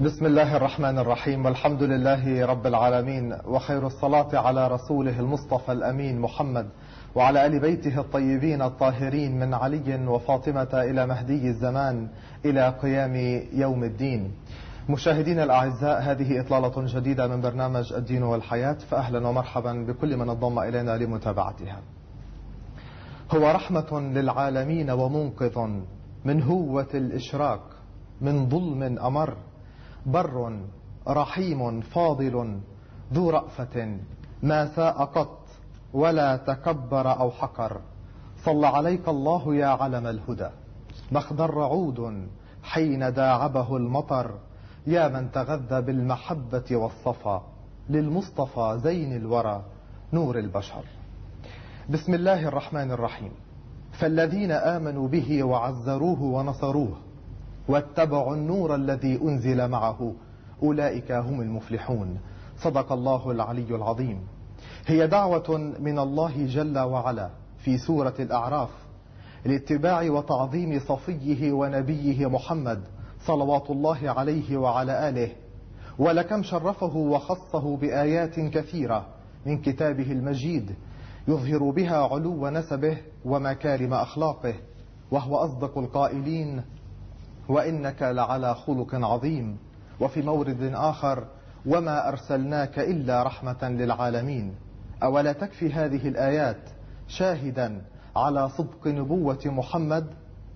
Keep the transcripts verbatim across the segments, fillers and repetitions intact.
بسم الله الرحمن الرحيم، والحمد لله رب العالمين، وخير الصلاة على رسوله المصطفى الأمين محمد وعلى آل بيته الطيبين الطاهرين من علي وفاطمة إلى مهدي الزمان إلى قيام يوم الدين. مشاهدينا الأعزاء، هذه إطلالة جديدة من برنامج الدين والحياة، فأهلا ومرحبا بكل من انضم إلينا لمتابعتها. هو رحمة للعالمين ومنقذ من هوة الإشراك، من ظلم أمر، بر رحيم فاضل ذو رأفة، ما ساء قط ولا تكبر أو حقر. صلى عليك الله يا علم الهدى، مخضر عود حين داعبه المطر، يا من تغذى بالمحبة والصفا، للمصطفى زين الورى نور البشر. بسم الله الرحمن الرحيم. فالذين آمنوا به وعزروه ونصروه واتبعوا النور الذي أنزل معه أولئك هم المفلحون. صدق الله العلي العظيم. هي دعوة من الله جل وعلا في سورة الأعراف لاتباع وتعظيم صفيه ونبيه محمد صلوات الله عليه وعلى آله، ولكم شرفه وخصه بآيات كثيرة من كتابه المجيد يظهر بها علو نسبه ومكارم أخلاقه، وهو أصدق القائلين: وإنك لعلى خلق عظيم. وفي مورد آخر: وما أرسلناك إلا رحمة للعالمين. أولا تكفي هذه الآيات شاهدا على صدق نبوة محمد،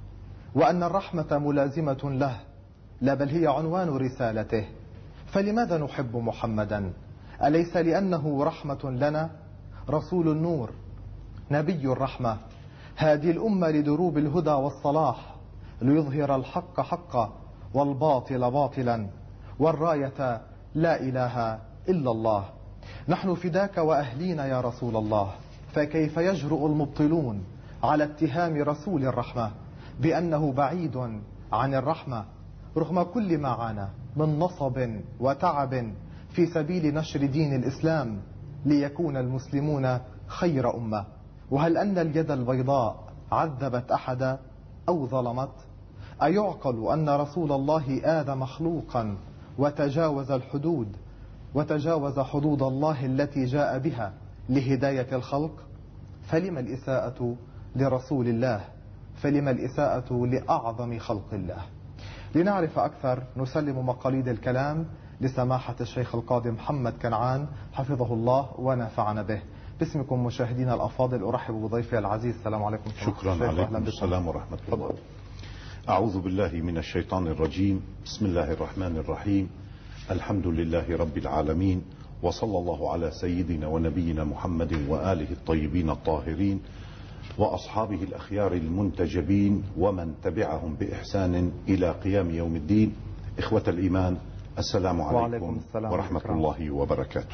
وأن الرحمة ملازمة له، لا بل هي عنوان رسالته. فلماذا نحب محمدا؟ أليس لأنه رحمة لنا؟ رسول النور، نبي الرحمة، هادي الأمة لدروب الهدى والصلاح، ليظهر الحق حقا والباطل باطلا، والراية لا إله إلا الله. نحن فداك وأهلينا يا رسول الله، فكيف يجرؤ المبطلون على اتهام رسول الرحمة بأنه بعيد عن الرحمة، رغم كل ما عانى من نصب وتعب في سبيل نشر دين الإسلام ليكون المسلمون خير أمة. وهل أن اليد البيضاء عذبت أحدا أو ظلمت؟ أيعقل أن رسول الله آذى مخلوقا وتجاوز الحدود وتجاوز حدود الله التي جاء بها لهداية الخلق؟ فلما الإساءة لرسول الله؟ فلما الإساءة لأعظم خلق الله؟ لنعرف أكثر نسلم مقاليد الكلام لسماحة الشيخ القاضي محمد كنعان حفظه الله ونفعنا به. باسمكم مشاهدينا الأفاضل أرحب بضيفي العزيز. السلام عليكم. شكرا عليكم. السلام ورحمة الله. أعوذ بالله من الشيطان الرجيم. بسم الله الرحمن الرحيم. الحمد لله رب العالمين، وصلى الله على سيدنا ونبينا محمد وآله الطيبين الطاهرين وأصحابه الأخيار المنتجبين ومن تبعهم بإحسان إلى قيام يوم الدين. إخوة الإيمان، السلام عليكم ورحمة الله وبركاته.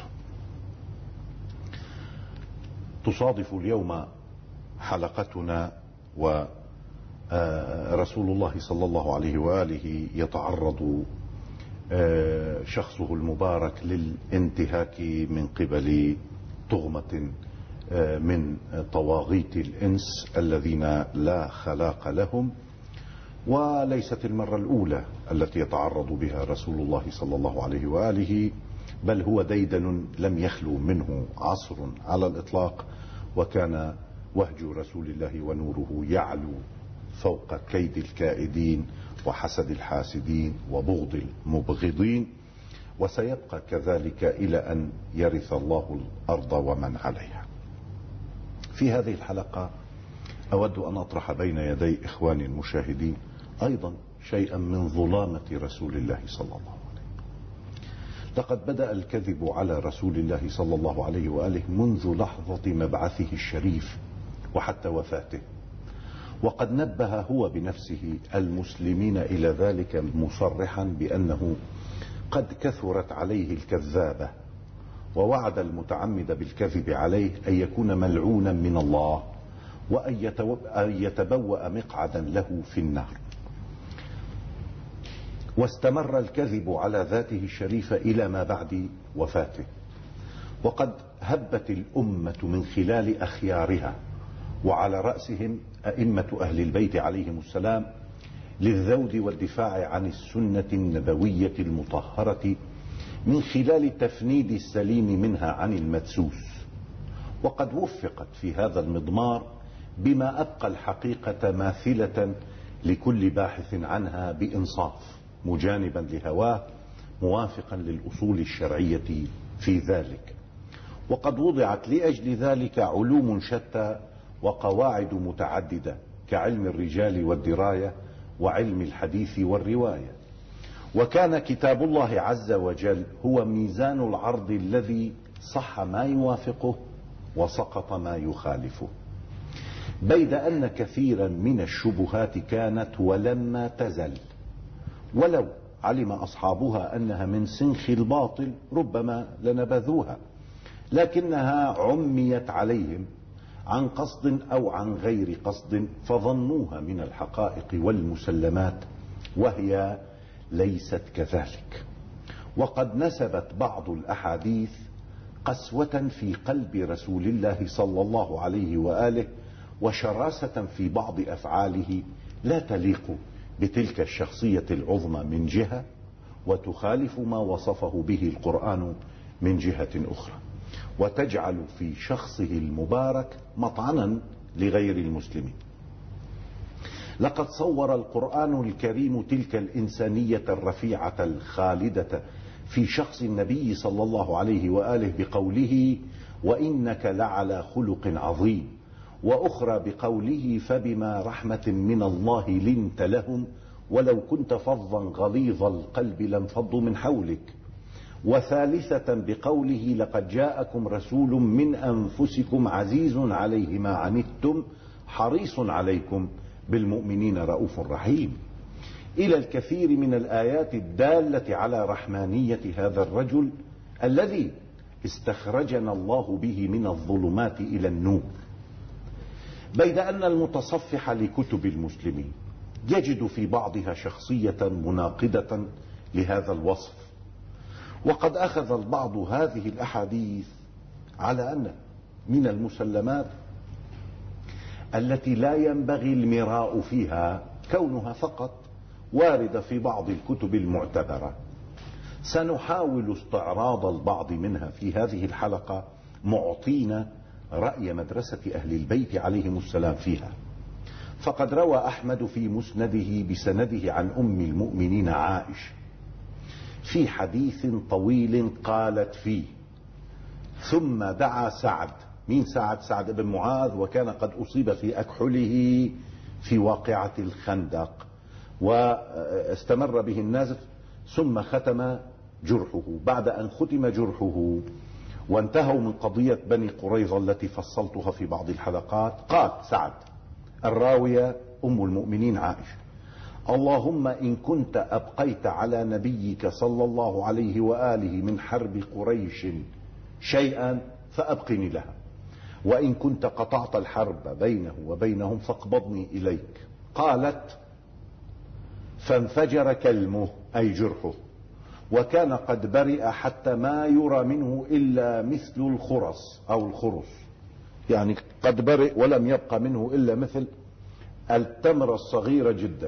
تصادف اليوم حلقتنا ورسول الله صلى الله عليه وآله يتعرض شخصه المبارك للانتهاك من قبل طغمة من طواغيت الإنس الذين لا خلاق لهم، وليست المرة الأولى التي يتعرض بها رسول الله صلى الله عليه وآله، بل هو ديدن لم يخلو منه عصر على الإطلاق، وكان وهج رسول الله ونوره يعلو فوق كيد الكائدين وحسد الحاسدين وبغض المبغضين، وسيبقى كذلك إلى أن يرث الله الأرض ومن عليها. في هذه الحلقة أود أن أطرح بين يدي إخواني المشاهدين أيضا شيئا من ظلامة رسول الله صلى الله عليه وسلم. لقد بدأ الكذب على رسول الله صلى الله عليه وآله منذ لحظة مبعثه الشريف وحتى وفاته، وقد نبه هو بنفسه المسلمين إلى ذلك مصرحا بأنه قد كثرت عليه الكذابة، ووعد المتعمد بالكذب عليه أن يكون ملعونا من الله وأن يتبوأ مقعدا له في النار. واستمر الكذب على ذاته الشريفة إلى ما بعد وفاته، وقد هبت الأمة من خلال أخيارها وعلى رأسهم أئمة أهل البيت عليهم السلام للذود والدفاع عن السنة النبوية المطهرة من خلال تفنيد السليم منها عن المدسوس. وقد وفقت في هذا المضمار بما أبقى الحقيقة ماثلة لكل باحث عنها بإنصاف، مجانبا لهواه، موافقا للأصول الشرعية في ذلك. وقد وضعت لأجل ذلك علوم شتى وقواعد متعددة كعلم الرجال والدراية وعلم الحديث والرواية. وكان كتاب الله عز وجل هو ميزان العرض الذي صح ما يوافقه وسقط ما يخالفه، بيد أن كثيرا من الشبهات كانت ولما تزل، ولو علم أصحابها أنها من سنخ الباطل ربما لنبذوها، لكنها عميت عليهم عن قصد أو عن غير قصد فظنوها من الحقائق والمسلمات، وهي ليست كذلك. وقد نسبت بعض الأحاديث قسوة في قلب رسول الله صلى الله عليه وآله وشراسة في بعض أفعاله لا تليق بتلك الشخصية العظمى من جهة، وتخالف ما وصفه به القرآن من جهة أخرى، وتجعل في شخصه المبارك مطعنا لغير المسلمين. لقد صور القرآن الكريم تلك الإنسانية الرفيعة الخالدة في شخص النبي صلى الله عليه وآله بقوله: وإنك لعلى خلق عظيم، وأخرى بقوله: فبما رحمة من الله لنت لهم ولو كنت فظا غليظ القلب لانفضوا من حولك، وثالثة بقوله: لقد جاءكم رسول من أنفسكم عزيز عليه ما عنتم حريص عليكم بالمؤمنين رؤوف رحيم، إلى الكثير من الآيات الدالة على رحمانية هذا الرجل الذي استخرجنا الله به من الظلمات إلى النور. بيد أن المتصفح لكتب المسلمين يجد في بعضها شخصية مناقضة لهذا الوصف، وقد أخذ البعض هذه الأحاديث على أن من المسلمات التي لا ينبغي المراء فيها كونها فقط واردة في بعض الكتب المعتبرة. سنحاول استعراض البعض منها في هذه الحلقة، معطينا رأي مدرسة أهل البيت عليهم السلام فيها. فقد روى أحمد في مسنده بسنده عن أم المؤمنين عائشة في حديث طويل قالت فيه: ثم دعا سعد. مين سعد؟ سعد بن معاذ، وكان قد أصيب في أكحله في واقعة الخندق واستمر به النزف، ثم ختم جرحه. بعد أن ختم جرحه وانتهوا من قضية بني قريظة التي فصلتها في بعض الحلقات، قال سعد الراوية أم المؤمنين عائشة: اللهم إن كنت أبقيت على نبيك صلى الله عليه وآله من حرب قريش شيئا فأبقني لها، وإن كنت قطعت الحرب بينه وبينهم فاقبضني إليك. قالت: فانفجر كلمه أي جرحه، وكان قد برئ حتى ما يرى منه إلا مثل الخرص أو الخرص، يعني قد برئ ولم يبقى منه إلا مثل التمرة الصغيرة جدا.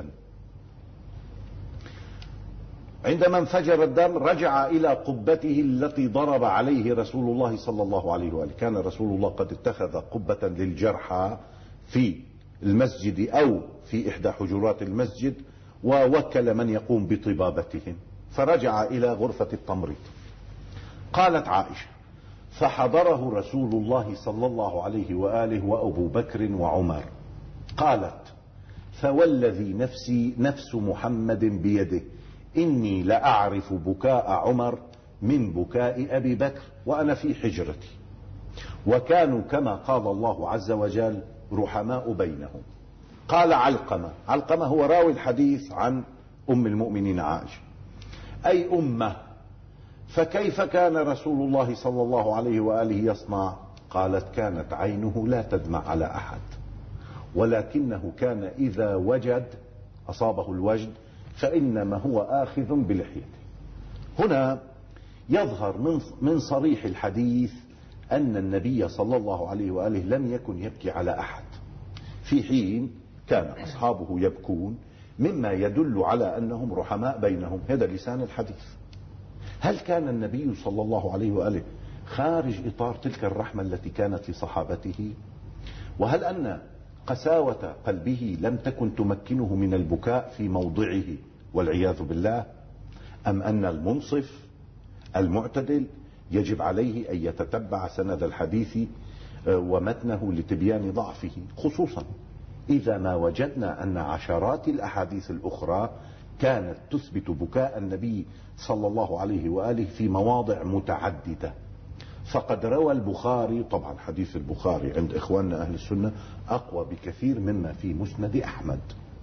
عندما انفجر الدم رجع إلى قبته التي ضرب عليه رسول الله صلى الله عليه وآله. كان رسول الله قد اتخذ قبة للجرحى في المسجد أو في إحدى حجرات المسجد، ووكل من يقوم بطبابتهم، فرجع إلى غرفة التمريض. قالت عائشة: فحضره رسول الله صلى الله عليه وآله وأبو بكر وعمر. قالت: فوالذي نفسي نفس محمد بيده إني لأعرف بكاء عمر من بكاء أبي بكر وأنا في حجرتي، وكانوا كما قال الله عز وجل رحماء بينهم. قال علقمة، علقمة هو راوي الحديث عن أم المؤمنين عائشة: أي أمة، فكيف كان رسول الله صلى الله عليه وآله يصنع؟ قالت: كانت عينه لا تدمع على أحد، ولكنه كان إذا وجد أصابه الوجد فإنما هو آخذ بلحيته. هنا يظهر من من صريح الحديث أن النبي صلى الله عليه وآله لم يكن يبكي على أحد، في حين كان أصحابه يبكون مما يدل على أنهم رحماء بينهم. هذا لسان الحديث. هل كان النبي صلى الله عليه وآله خارج إطار تلك الرحمة التي كانت لصحابته؟ وهل أن قساوة قلبه لم تكن تمكنه من البكاء في موضعه والعياذ بالله؟ أم أن المنصف المعتدل يجب عليه أن يتتبع سند الحديث ومتنه لتبيان ضعفه، خصوصا إذا ما وجدنا أن عشرات الأحاديث الأخرى كانت تثبت بكاء النبي صلى الله عليه وآله في مواضع متعددة. فقد روى البخاري، طبعا حديث البخاري عند إخواننا أهل السنة أقوى بكثير مما في مسند أحمد.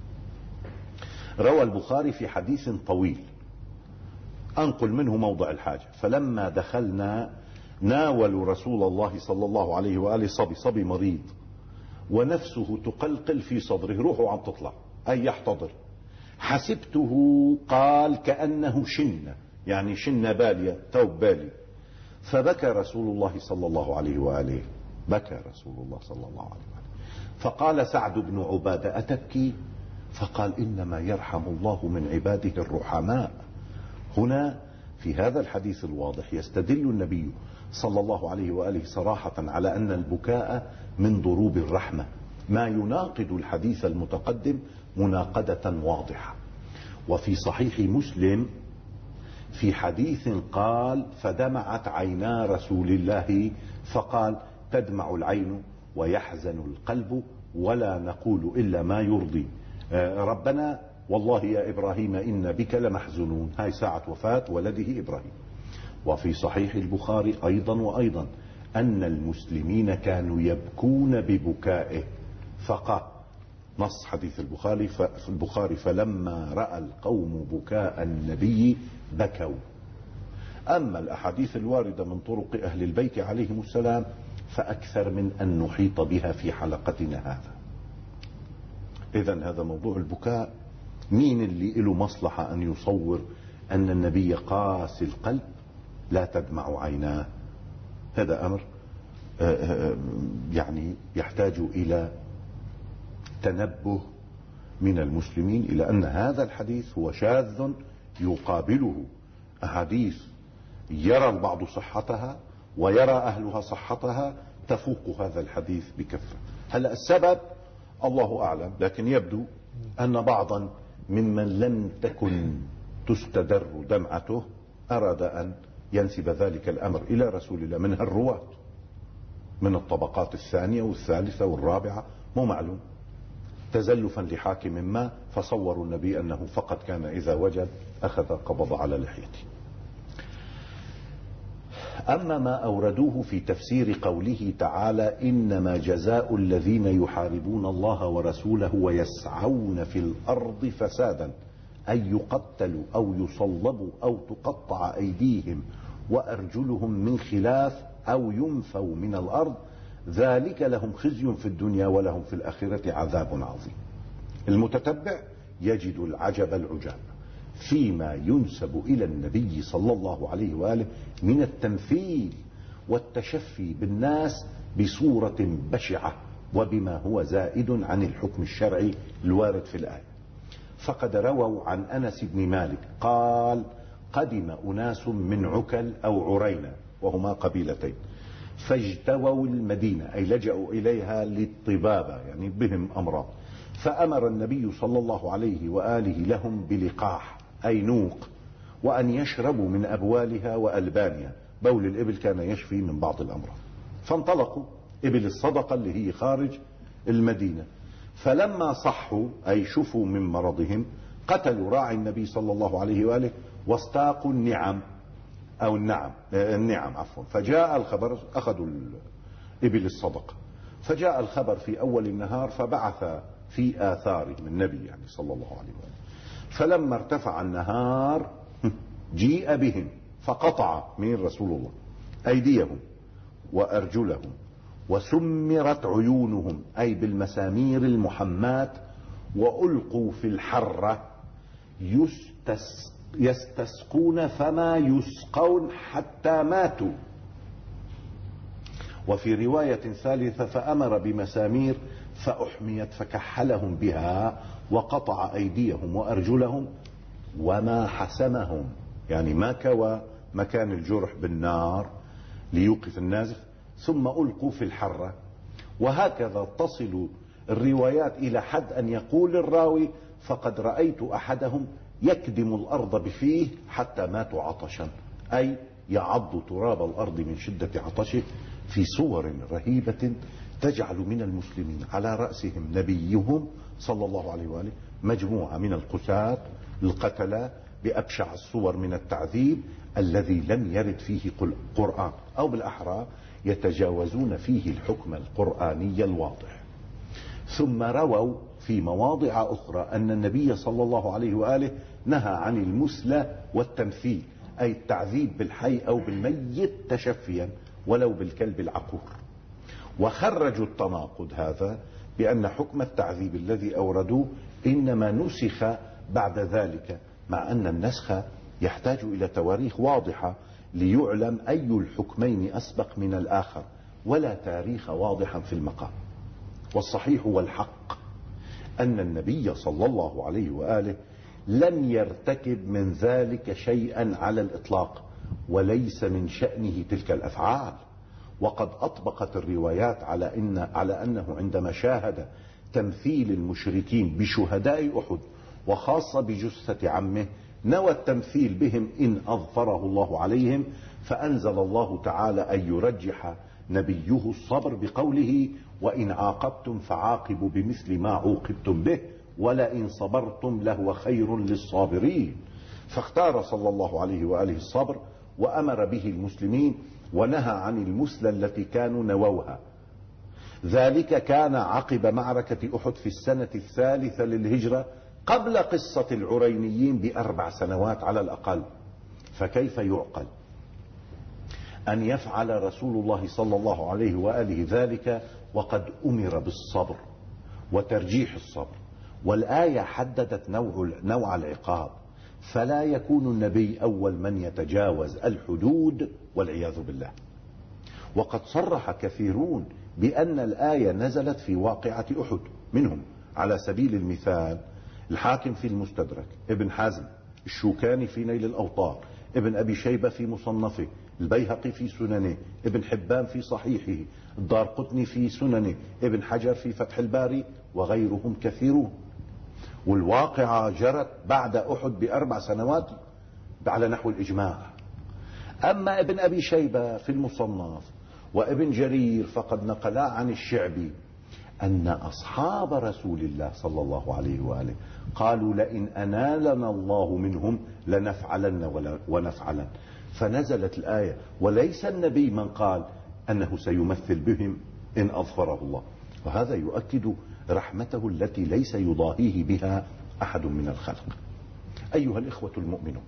روى البخاري في حديث طويل أنقل منه موضع الحاجة: فلما دخلنا ناولوا رسول الله صلى الله عليه وآله صبي صبي مريض ونفسه تقلقل في صدره، روحه عم تطلع أي يحتضر. حسبته قال كأنه شنة، يعني شنة بالية، ثوب بالي. فبكى رسول الله صلى الله عليه وآله، بكى رسول الله صلى الله عليه وآله. فقال سعد بن عبادة: أتبكي؟ فقال: إنما يرحم الله من عباده الرحماء. هنا في هذا الحديث الواضح يستدل النبي صلى الله عليه وآله صراحة على أن البكاء من ضروب الرحمة، ما يناقض الحديث المتقدم مناقضة واضحة. وفي صحيح مسلم في حديث قال: فدمعت عينا رسول الله، فقال: تدمع العين ويحزن القلب ولا نقول إلا ما يرضي ربنا، والله يا إبراهيم إن بك لمحزونون. هاي ساعة وفاة ولده إبراهيم. وفي صحيح البخاري أيضا وأيضا أن المسلمين كانوا يبكون ببكائه، فقال نص حديث البخاري في البخاري: فلما رأى القوم بكاء النبي بكوا. أما الأحاديث الواردة من طرق أهل البيت عليهم السلام فأكثر من أن نحيط بها في حلقتنا هذا. إذن هذا موضوع البكاء، مين اللي له مصلحة أن يصور أن النبي قاسي القلب لا تدمع عيناه؟ هذا أمر يعني يحتاج إلى تنبه من المسلمين إلى أن هذا الحديث هو شاذ يقابله أحاديث يرى البعض صحتها ويرى أهلها صحتها تفوق هذا الحديث بكثرة. هلأ السبب الله أعلم، لكن يبدو أن بعضا ممن لم تكن تستدر دمعته أراد أن ينسب ذلك الأمر إلى رسول الله، منها الرواة من الطبقات الثانية والثالثة والرابعة، مو معلوم، تزلفا لحاكم ما، فصوروا النبي أنه فقط كان إذا وجد أخذ قبض على لحيته. أما ما أوردوه في تفسير قوله تعالى: إنما جزاء الذين يحاربون الله ورسوله ويسعون في الأرض فسادا أن يقتلوا أو يصلبوا أو تقطع أيديهم وأرجلهم من خلاف أو ينفوا من الأرض ذلك لهم خزي في الدنيا ولهم في الآخرة عذاب عظيم. المتتبع يجد العجب العجاب فيما ينسب إلى النبي صلى الله عليه وآله من التمثيل والتشفي بالناس بصورة بشعة وبما هو زائد عن الحكم الشرعي الوارد في الآية. فقد رووا عن أنس بن مالك قال: قدم أناس من عكل أو عرينة وهما قبيلتين فاجتووا المدينة، أي لجأوا إليها للطبابة، يعني بهم أمراض، فأمر النبي صلى الله عليه وآله لهم بلقاح أي نوق، وأن يشربوا من أبوالها وألبانها. بول الإبل كان يشفي من بعض الأمراض. فانطلقوا إبل الصدقة اللي هي خارج المدينة، فلما صحوا أي شفوا من مرضهم قتلوا راعي النبي صلى الله عليه وآله واستاقوا النعم أو النعم النعم عفوا. فجاء الخبر، أخذوا الإبل الصدقة، فجاء الخبر في أول النهار فبعث في آثاره من النبي يعني صلى الله عليه وآله. فلما ارتفع النهار جيء بهم فقطع من رسول الله أيديهم وأرجلهم وسمرت عيونهم أي بالمسامير المحماة وألقوا في الحرة يستس يستسقون فما يسقون حتى ماتوا. وفي رواية ثالثة فأمر بمسامير فأحميت فكحلهم بها وقطع أيديهم وأرجلهم وما حسمهم، يعني ما كوى مكان الجرح بالنار ليوقف النازف، ثم ألقوا في الحرة. وهكذا تصل الروايات إلى حد أن يقول الراوي: فقد رأيت أحدهم يكدم الأرض بفيه حتى ماتوا عطشا، أي يعض تراب الأرض من شدة عطشه، في صور رهيبة تجعل من المسلمين على رأسهم نبيهم صلى الله عليه وآله مجموعة من القساة القتلة بأبشع الصور من التعذيب الذي لم يرد فيه قرآن، أو بالأحرى يتجاوزون فيه الحكم القرآني الواضح. ثم رووا في مواضع أخرى أن النبي صلى الله عليه وآله نهى عن المثلى والتمثيل، أي التعذيب بالحي أو بالميت تشفيا ولو بالكلب العقور. وخرجوا التناقض هذا بأن حكم التعذيب الذي أوردوه إنما نسخ بعد ذلك، مع أن النسخ يحتاج إلى تواريخ واضحة ليعلم أي الحكمين أسبق من الآخر، ولا تاريخ واضحا في المقام. والصحيح والحق أن النبي صلى الله عليه وآله لم يرتكب من ذلك شيئا على الإطلاق، وليس من شأنه تلك الأفعال. وقد أطبقت الروايات على, إن على أنه عندما شاهد تمثيل المشركين بشهداء أحد وخاصة بجثة عمه نوى التمثيل بهم إن أظفره الله عليهم، فأنزل الله تعالى أن يرجح نبيه الصبر بقوله: وإن عاقبتم فعاقبوا بمثل ما عوقبتم به ولئن صبرتم لهو خير للصابرين. فاختار صلى الله عليه وآله الصبر وأمر به المسلمين، ونهى عن المثلى التي كانوا نووها. ذلك كان عقب معركة أحد في السنة الثالثة للهجرة، قبل قصة العرينيين بأربع سنوات على الأقل. فكيف يعقل أن يفعل رسول الله صلى الله عليه وآله ذلك وقد أمر بالصبر وترجيح الصبر، والآية حددت نوع, نوع العقاب، فلا يكون النبي أول من يتجاوز الحدود والعياذ بالله. وقد صرح كثيرون بأن الآية نزلت في واقعة أحد، منهم على سبيل المثال الحاكم في المستدرك، ابن حزم، الشوكاني في نيل الأوطار، ابن أبي شيبة في مصنفه، البيهقي في سننه، ابن حبان في صحيحه، الدارقطني في سننه، ابن حجر في فتح الباري، وغيرهم كثيرون. والواقعة جرت بعد أحد بأربع سنوات على نحو الإجماع. أما ابن أبي شيبة في المصنف وابن جرير فقد نقلا عن الشعبي أن أصحاب رسول الله صلى الله عليه وآله قالوا: لئن أنالنا الله منهم لنفعلن ونفعلن. فنزلت الآية، وليس النبي من قال أنه سيمثل بهم إن أظفره الله. وهذا يؤكد رحمته التي ليس يضاهيه بها أحد من الخلق. أيها الإخوة المؤمنون،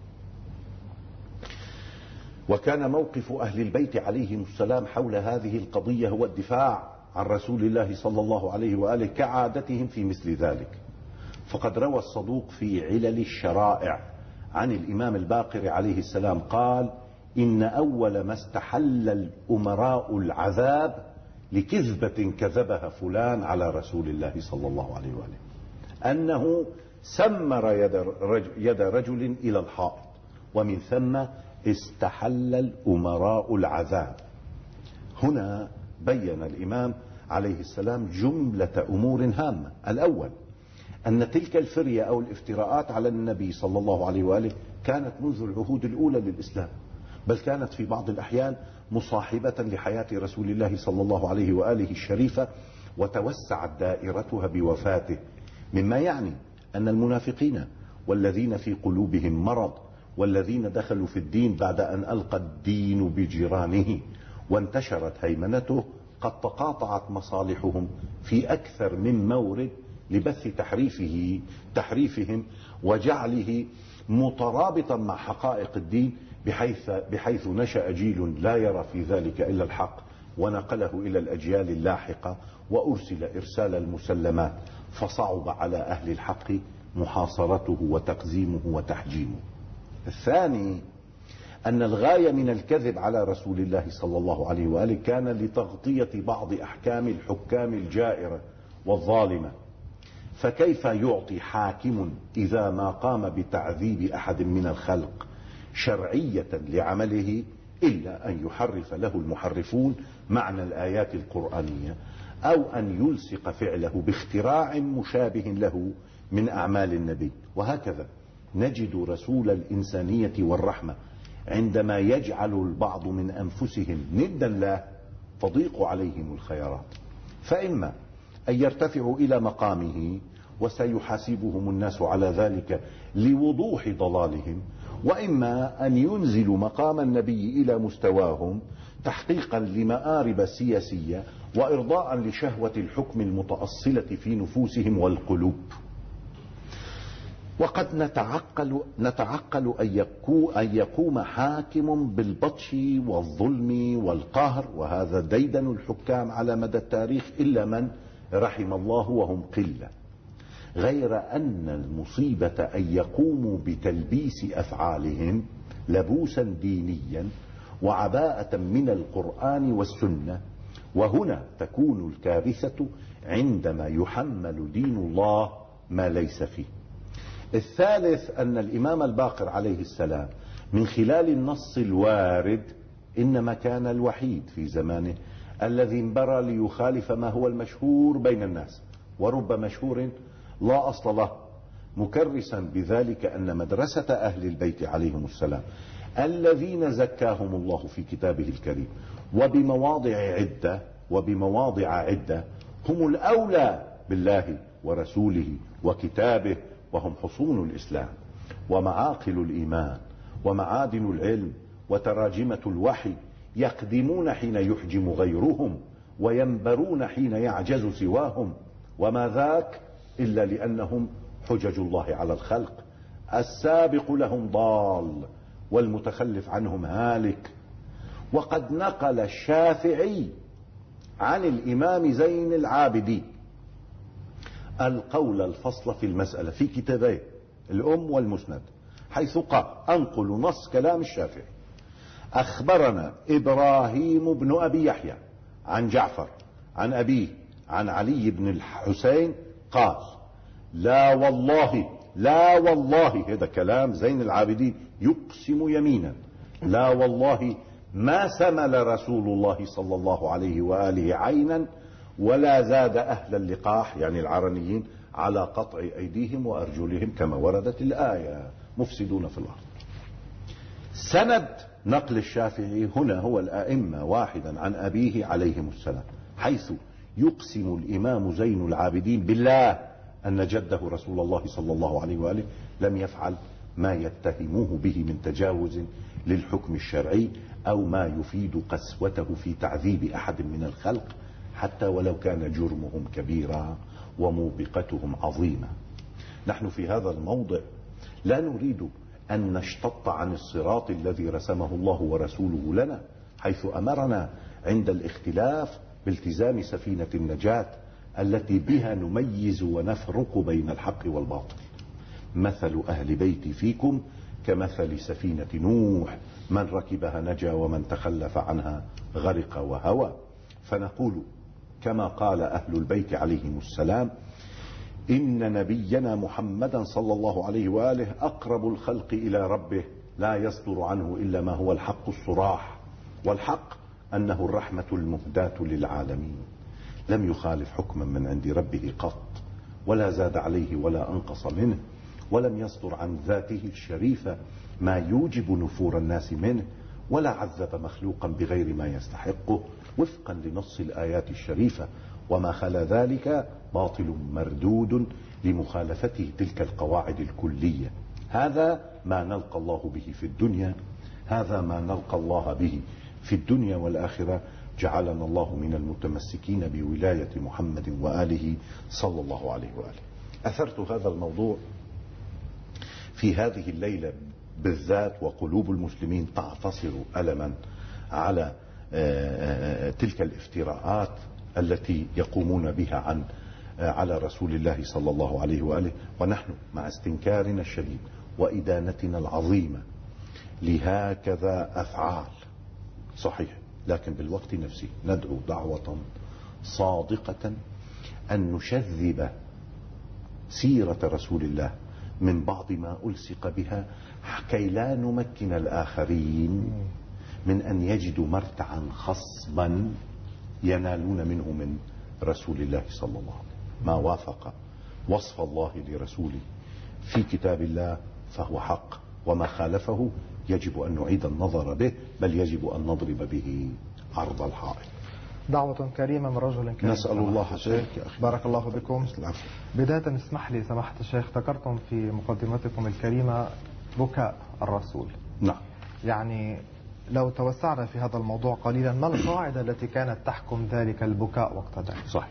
وكان موقف أهل البيت عليهم السلام حول هذه القضية هو الدفاع عن رسول الله صلى الله عليه وآله كعادتهم في مثل ذلك. فقد روى الصدوق في علل الشرائع عن الإمام الباقر عليه السلام قال: إن أول ما استحل الأمراء العذاب لكذبة كذبها فلان على رسول الله صلى الله عليه وآله، أنه سمر يد رجل إلى الحائط، ومن ثم استحل الأمراء العذاب. هنا بين الإمام عليه السلام جملة أمور هامة. الأول أن تلك الفرية أو الافتراءات على النبي صلى الله عليه وآله كانت منذ العهود الأولى للإسلام، بل كانت في بعض الأحيان مصاحبة لحياة رسول الله صلى الله عليه وآله الشريفة، وتوسعت دائرتها بوفاته، مما يعني أن المنافقين والذين في قلوبهم مرض والذين دخلوا في الدين بعد أن ألقى الدين بجيرانه وانتشرت هيمنته قد تقاطعت مصالحهم في أكثر من مورد لبث تحريفه تحريفهم وجعله مترابطا مع حقائق الدين، بحيث, بحيث نشأ جيل لا يرى في ذلك إلا الحق ونقله إلى الأجيال اللاحقة، وأرسل إرسال المسلمات، فصعب على أهل الحق محاصرته وتقزيمه وتحجيمه. الثاني أن الغاية من الكذب على رسول الله صلى الله عليه وآله كان لتغطية بعض أحكام الحكام الجائرة والظالمة، فكيف يعطي حاكم إذا ما قام بتعذيب أحد من الخلق شرعية لعمله إلا أن يحرف له المحرفون معنى الآيات القرآنية، أو أن يلصق فعله باختراع مشابه له من أعمال النبي. وهكذا نجد رسول الإنسانية والرحمة عندما يجعل البعض من أنفسهم ندا له تضيق عليهم الخيارات، فإما أن يرتفعوا إلى مقامه وسيحاسبهم الناس على ذلك لوضوح ضلالهم، وإما أن ينزلوا مقام النبي إلى مستواهم تحقيقا لمآرب سياسية وإرضاء لشهوة الحكم المتأصلة في نفوسهم والقلوب. وقد نتعقل, نتعقل أن يقوم حاكم بالبطش والظلم والقهر، وهذا ديدن الحكام على مدى التاريخ إلا من رحم الله وهم قلة، غير أن المصيبة أن يقوموا بتلبيس أفعالهم لبوسا دينيا وعباءة من القرآن والسنة، وهنا تكون الكارثة عندما يحمل دين الله ما ليس فيه. الثالث أن الإمام الباقر عليه السلام من خلال النص الوارد إنما كان الوحيد في زمانه الذي انبرى ليخالف ما هو المشهور بين الناس، ورب مشهور لا أصل له، مكرسا بذلك أن مدرسة أهل البيت عليهم السلام الذين زكاهم الله في كتابه الكريم وبمواضع عدة وبمواضع عدة هم الأولى بالله ورسوله وكتابه، وهم حصون الإسلام ومعاقل الإيمان ومعادن العلم وتراجمة الوحي، يقدمون حين يحجم غيرهم وينبرون حين يعجز سواهم، وما ذاك إلا لأنهم حجج الله على الخلق. السابق لهم ضال والمتخلف عنهم هالك. وقد نقل الشافعي عن الإمام زين العابدين القول الفصل في المسألة في كتابين الأم والمسند، حيث قال: أنقل نص كلام الشافعي: أخبرنا إبراهيم بن أبي يحيى عن جعفر عن أبيه عن علي بن الحسين قال: لا والله لا والله، هذا كلام زين العابدين يقسم يمينا، لا والله ما سمل رسول الله صلى الله عليه وآله عينا ولا زاد أهل اللقاح يعني العرنيين على قطع أيديهم وأرجلهم كما وردت الآية مفسدون في الأرض. سند نقل الشافعي هنا هو الأئمة واحدا عن أبيه عليهم السلام، حيث يقسم الإمام زين العابدين بالله أن جده رسول الله صلى الله عليه وآله لم يفعل ما يتهموه به من تجاوز للحكم الشرعي أو ما يفيد قسوته في تعذيب أحد من الخلق، حتى ولو كان جرمهم كبيرا وموبقتهم عظيمة. نحن في هذا الموضع لا نريد أن نشتط عن الصراط الذي رسمه الله ورسوله لنا، حيث أمرنا عند الاختلاف بالتزام سفينة النجاة التي بها نميز ونفرق بين الحق والباطل. مثل أهل بيتي فيكم كمثل سفينة نوح، من ركبها نجا ومن تخلف عنها غرق وهوى. فنقول كما قال أهل البيت عليهم السلام: إن نبينا محمدا صلى الله عليه وآله أقرب الخلق إلى ربه، لا يصدر عنه إلا ما هو الحق الصراح، والحق أنه الرحمة المهداة للعالمين، لم يخالف حكما من عند ربه قط، ولا زاد عليه ولا أنقص منه، ولم يصدر عن ذاته الشريفة ما يوجب نفور الناس منه، ولا عذب مخلوقا بغير ما يستحقه وفقا لنص الآيات الشريفة، وما خلا ذلك باطل مردود لمخالفته تلك القواعد الكلية. هذا ما نلقى الله به في الدنيا، هذا ما نلقى الله به في الدنيا والآخرة. جعلنا الله من المتمسكين بولاية محمد وآله صلى الله عليه وآله. أثرت هذا الموضوع في هذه الليلة بالذات، وقلوب المسلمين تعتصر ألما على تلك الافتراءات التي يقومون بها عن على رسول الله صلى الله عليه وآله، ونحن مع استنكارنا الشديد وإدانتنا العظيمة لهكذا أفعال صحيح، لكن بالوقت نفسه ندعو دعوة صادقة أن نشذب سيرة رسول الله من بعض ما ألصق بها كي لا نمكن الآخرين من أن يجدوا مرتعا خصبا ينالون منه من رسول الله صلى الله عليه وسلم. ما وافق وصف الله لرسوله في كتاب الله فهو حق، وما خالفه يجب أن نعيد النظر به، بل يجب أن نضرب به عرض الحائط. دعوة كريمة من رجل كريم. نسأل الله شيخ. بارك الله بكم. بداية اسمح لي سماحة الشيخ، ذكرتم في مقدمتكم الكريمة بكاء الرسول. نعم. يعني لو توسعنا في هذا الموضوع قليلا، ما القاعدة التي كانت تحكم ذلك البكاء وقت ذلك؟ صحيح.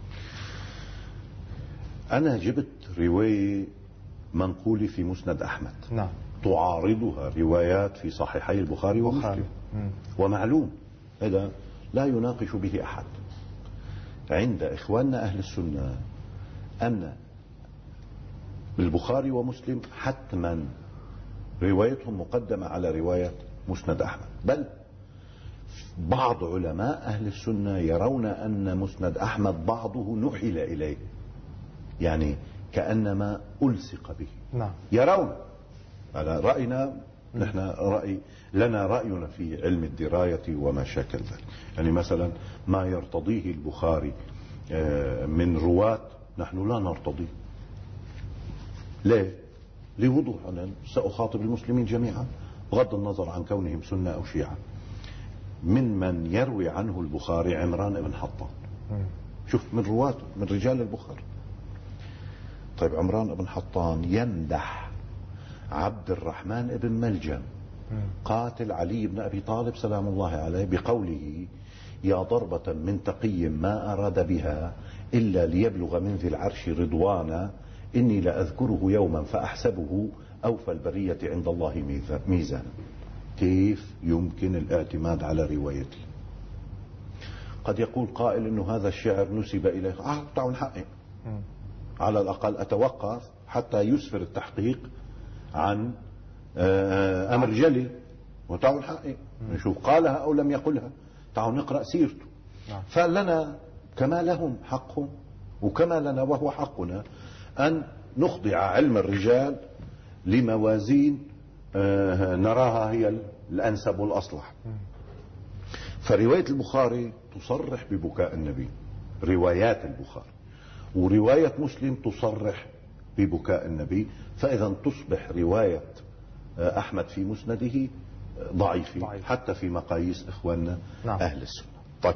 أنا جبت رواية منقولة في مسند أحمد، نعم، تعارضها روايات في صحيحي البخاري ومسلم، ومعلوم هذا لا يناقش به أحد عند إخواننا أهل السنة أن البخاري ومسلم حتما روايتهم مقدمة على رواية مسند أحمد، بل بعض علماء أهل السنة يرون أن مسند أحمد بعضه نحل إليه، يعني كأنما ألصق به. نعم. يرون على رأينا نحن رأي لنا رأينا في علم الدراية وما شاكل ذلك. يعني مثلا ما يرتضيه البخاري من رواة نحن لا نرتضيه. ليه؟ لوضوح. أنا سأخاطب المسلمين جميعا بغض النظر عن كونهم سنة أو شيعة. من من يروي عنه البخاري عمران بن حطان، شوف من رواته من رجال البخاري. طيب عمران بن حطان يمدح عبد الرحمن بن ملجم قاتل علي بن أبي طالب سلام الله عليه بقوله: يا ضربة من تقي ما أراد بها إلا ليبلغ من ذي العرش رضوانا، إني لأذكره يوما فأحسبه أوفى البرية عند الله ميزانا. كيف يمكن الاعتماد على روايته؟ قد يقول قائل إنه هذا الشعر نسب إليه، آه طبعا حقي، على الأقل أتوقف حتى يسفر التحقيق عن أمر جلي، وتعالوا حقي نشوف قالها أو لم يقلها، تعالوا نقرأ سيرته. فلنا كما لهم حقهم وكما لنا وهو حقنا أن نخضع علم الرجال لموازين نراها هي الأنسب والأصلح. فرواية البخاري تصرح ببكاء النبي، روايات البخاري، ورواية مسلم تصرح ببكاء النبي، فإذا تصبح رواية أحمد في مسنده ضعيفة ضعيف. حتى في مقاييس إخواننا نعم. أهل السنة. طيب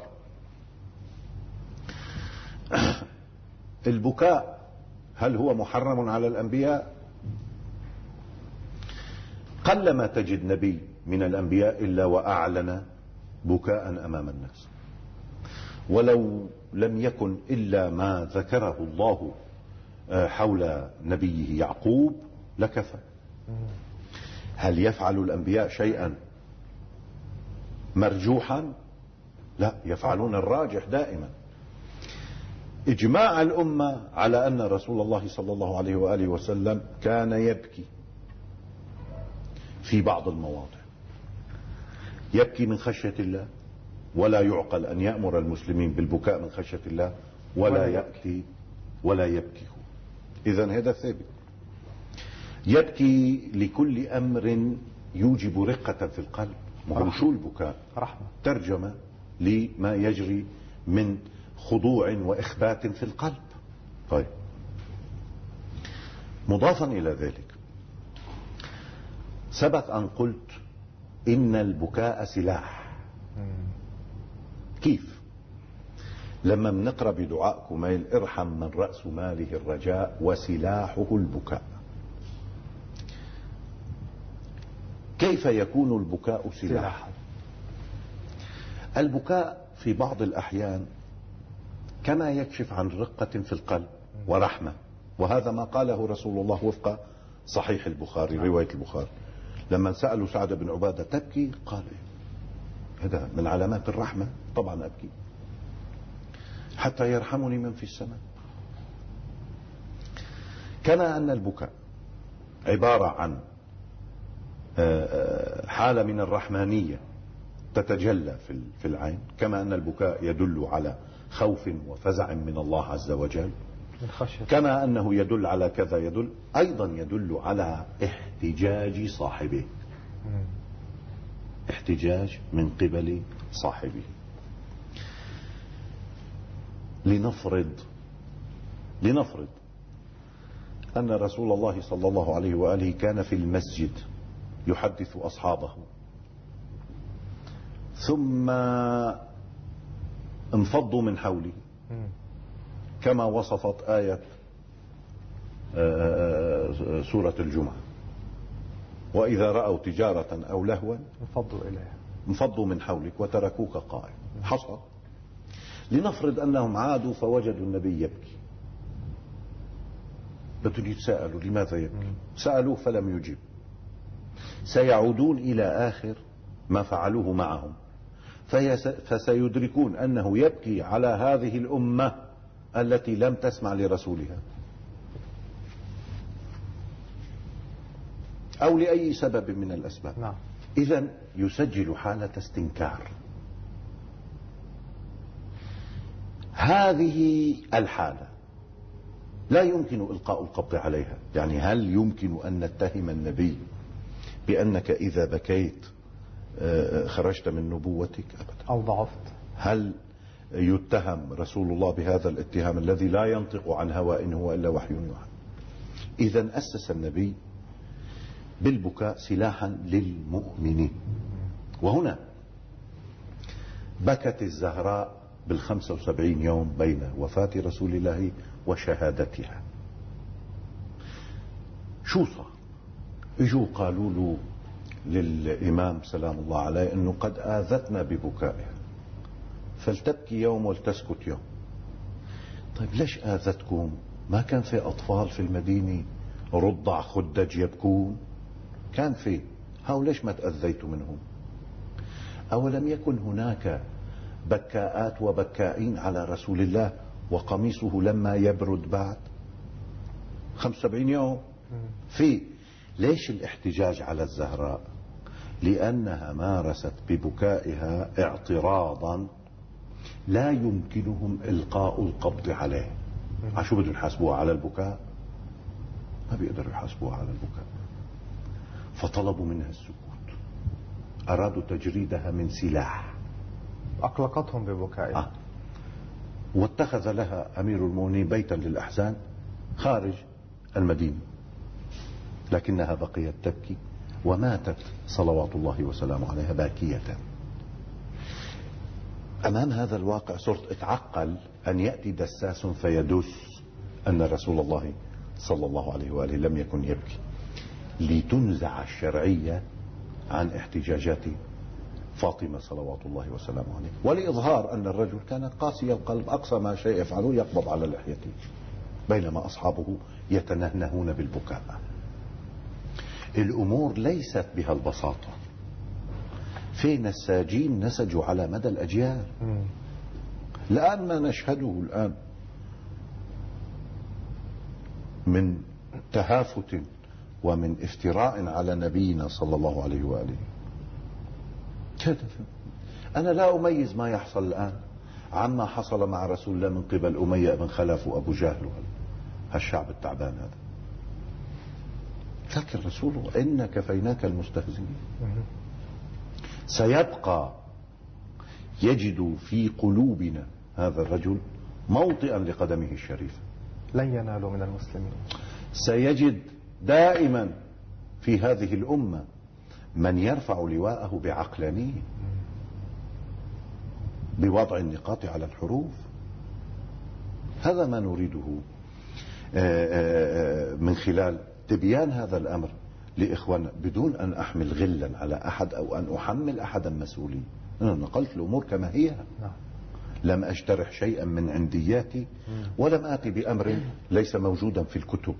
البكاء هل هو محرم على الأنبياء؟ قلما تجد نبي من الأنبياء إلا وأعلن بكاء أمام الناس، ولو لم يكن إلا ما ذكره الله حول نبيه يعقوب لكفى. هل يفعل الأنبياء شيئا مرجوحا؟ لا، يفعلون الراجح دائما. إجماع الأمة على أن رسول الله صلى الله عليه وآله وسلم كان يبكي في بعض المواضع، يبكي من خشية الله، ولا يعقل أن يأمر المسلمين بالبكاء من خشية الله ولا يأتي ولا يبكي. إذن هذا ثابت. يبكي لكل أمر يوجب رقة في القلب. ما شو البكاء؟ رحمة. ترجمة لما يجري من خضوع وإخبات في القلب. طيب مضافا إلى ذلك سبق أن قلت إن البكاء سلاح. كيف؟ لما بنقرأ بدعاء كميل: ارحم من رأس ماله الرجاء وسلاحه البكاء. كيف يكون البكاء سلاحا؟ البكاء في بعض الأحيان كما يكشف عن رقة في القلب ورحمة، وهذا ما قاله رسول الله وفق صحيح البخاري، رواية البخاري. لما سألوا سعد بن عبادة: تبكي؟ قال: هذا من علامات الرحمة، طبعا أبكي حتى يرحمني من في السماء. كما أن البكاء عبارة عن حالة من الرحمانية تتجلى في العين، كما أن البكاء يدل على خوف وفزع من الله عز وجل، كما أنه يدل على كذا يدل أيضا يدل على احتجاج صاحبه، احتجاج من قبل صاحبه. لنفرض لنفرض أن رسول الله صلى الله عليه وآله كان في المسجد يحدث أصحابه، ثم انفضوا من حوله كما وصفت آية سورة الجمعة: وإذا رأوا تجارة أو لهوا انفضوا إليها انفضوا من حولك وتركوك قائم. حصل. لنفرض أنهم عادوا فوجدوا النبي يبكي، بدهم يتساءلوا لماذا يبكي، سألوه فلم يجب. سيعودون إلى آخر ما فعلوه معهم فسيدركون أنه يبكي على هذه الأمة التي لم تسمع لرسولها، أو لأي سبب من الأسباب. نعم. إذن يسجل حالة استنكار. هذه الحالة لا يمكن إلقاء القبض عليها. يعني هل يمكن أن نتهم النبي بأنك إذا بكيت خرجت من نبوتك؟ أبدا. أو ضعفت. هل يتهم رسول الله بهذا الاتهام الذي لا ينطق عن هوى إن هو إلا وحي يوحى؟ إذن أسس النبي بالبكاء سلاحا للمؤمنين. وهنا بكت الزهراء بالخمسة وسبعين يوم بين وفاة رسول الله وشهادتها. شو صار؟ اجوا قالوا له للإمام سلام الله عليه أنه قد آذتنا ببكائها فلتبكي يوم ولتسكت يوم. طيب ليش آذتكم؟ ما كان في أطفال في المدينة رضع خدج يبكون؟ كان في. هاو ليش ما تأذيتوا منهم؟ أولم يكن هناك بكاءات وبكائين على رسول الله وقميصه لما يبرد بعد خمسة وسبعين يوم؟ في. ليش الاحتجاج على الزهراء؟ لأنها مارست ببكائها اعتراضا لا يمكنهم إلقاء القبض عليه. عشو بدهم يحاسبوها على البكاء؟ ما بيقدروا يحاسبوها على البكاء، فطلبوا منها السكوت، أرادوا تجريدها من سلاح. أقلقتهم ببكائها. آه. واتخذ لها أمير المؤمنين بيتا للأحزان خارج المدينة، لكنها بقيت تبكي وماتت صلوات الله وسلامه عليها باكية. أمام هذا الواقع صرت اتعقل أن يأتي دساس فيدس أن رسول الله صلى الله عليه وآله لم يكن يبكي، لتنزع الشرعية عن احتجاجات فاطمة صلوات الله وسلامه عليه، ولإظهار أن الرجل كان قاسي القلب، أقصى ما شيء يفعله يقبض على لحيته، بينما أصحابه يتنهنهون بالبكاء. الأمور ليست بهالبساطة. في نساجين نسجوا على مدى الأجيال. الآن ما نشهده الآن من تهافت ومن افتراء على نبينا صلى الله عليه وآله. أنا لا أميز ما يحصل الآن عما حصل مع رسول الله من قبل أمية بن خلف وأبو جهل هالشعب التعبان هذا. لكن الرسول إن كفيناك المستهزئين. سيبقى يجد في قلوبنا هذا الرجل موطئا لقدمه الشريفة، لن ينالوا من المسلمين. سيجد دائما في هذه الأمة من يرفع لواءه بعقلانية، بوضع النقاط على الحروف. هذا ما نريده من خلال تبيان هذا الأمر لإخواننا، بدون أن أحمل غلا على أحد أو أن أحمل أحدا مسؤولية. أنا نقلت الأمور كما هي، لم أجترح شيئا من عندياتي ولم آتي بأمر ليس موجودا في الكتب.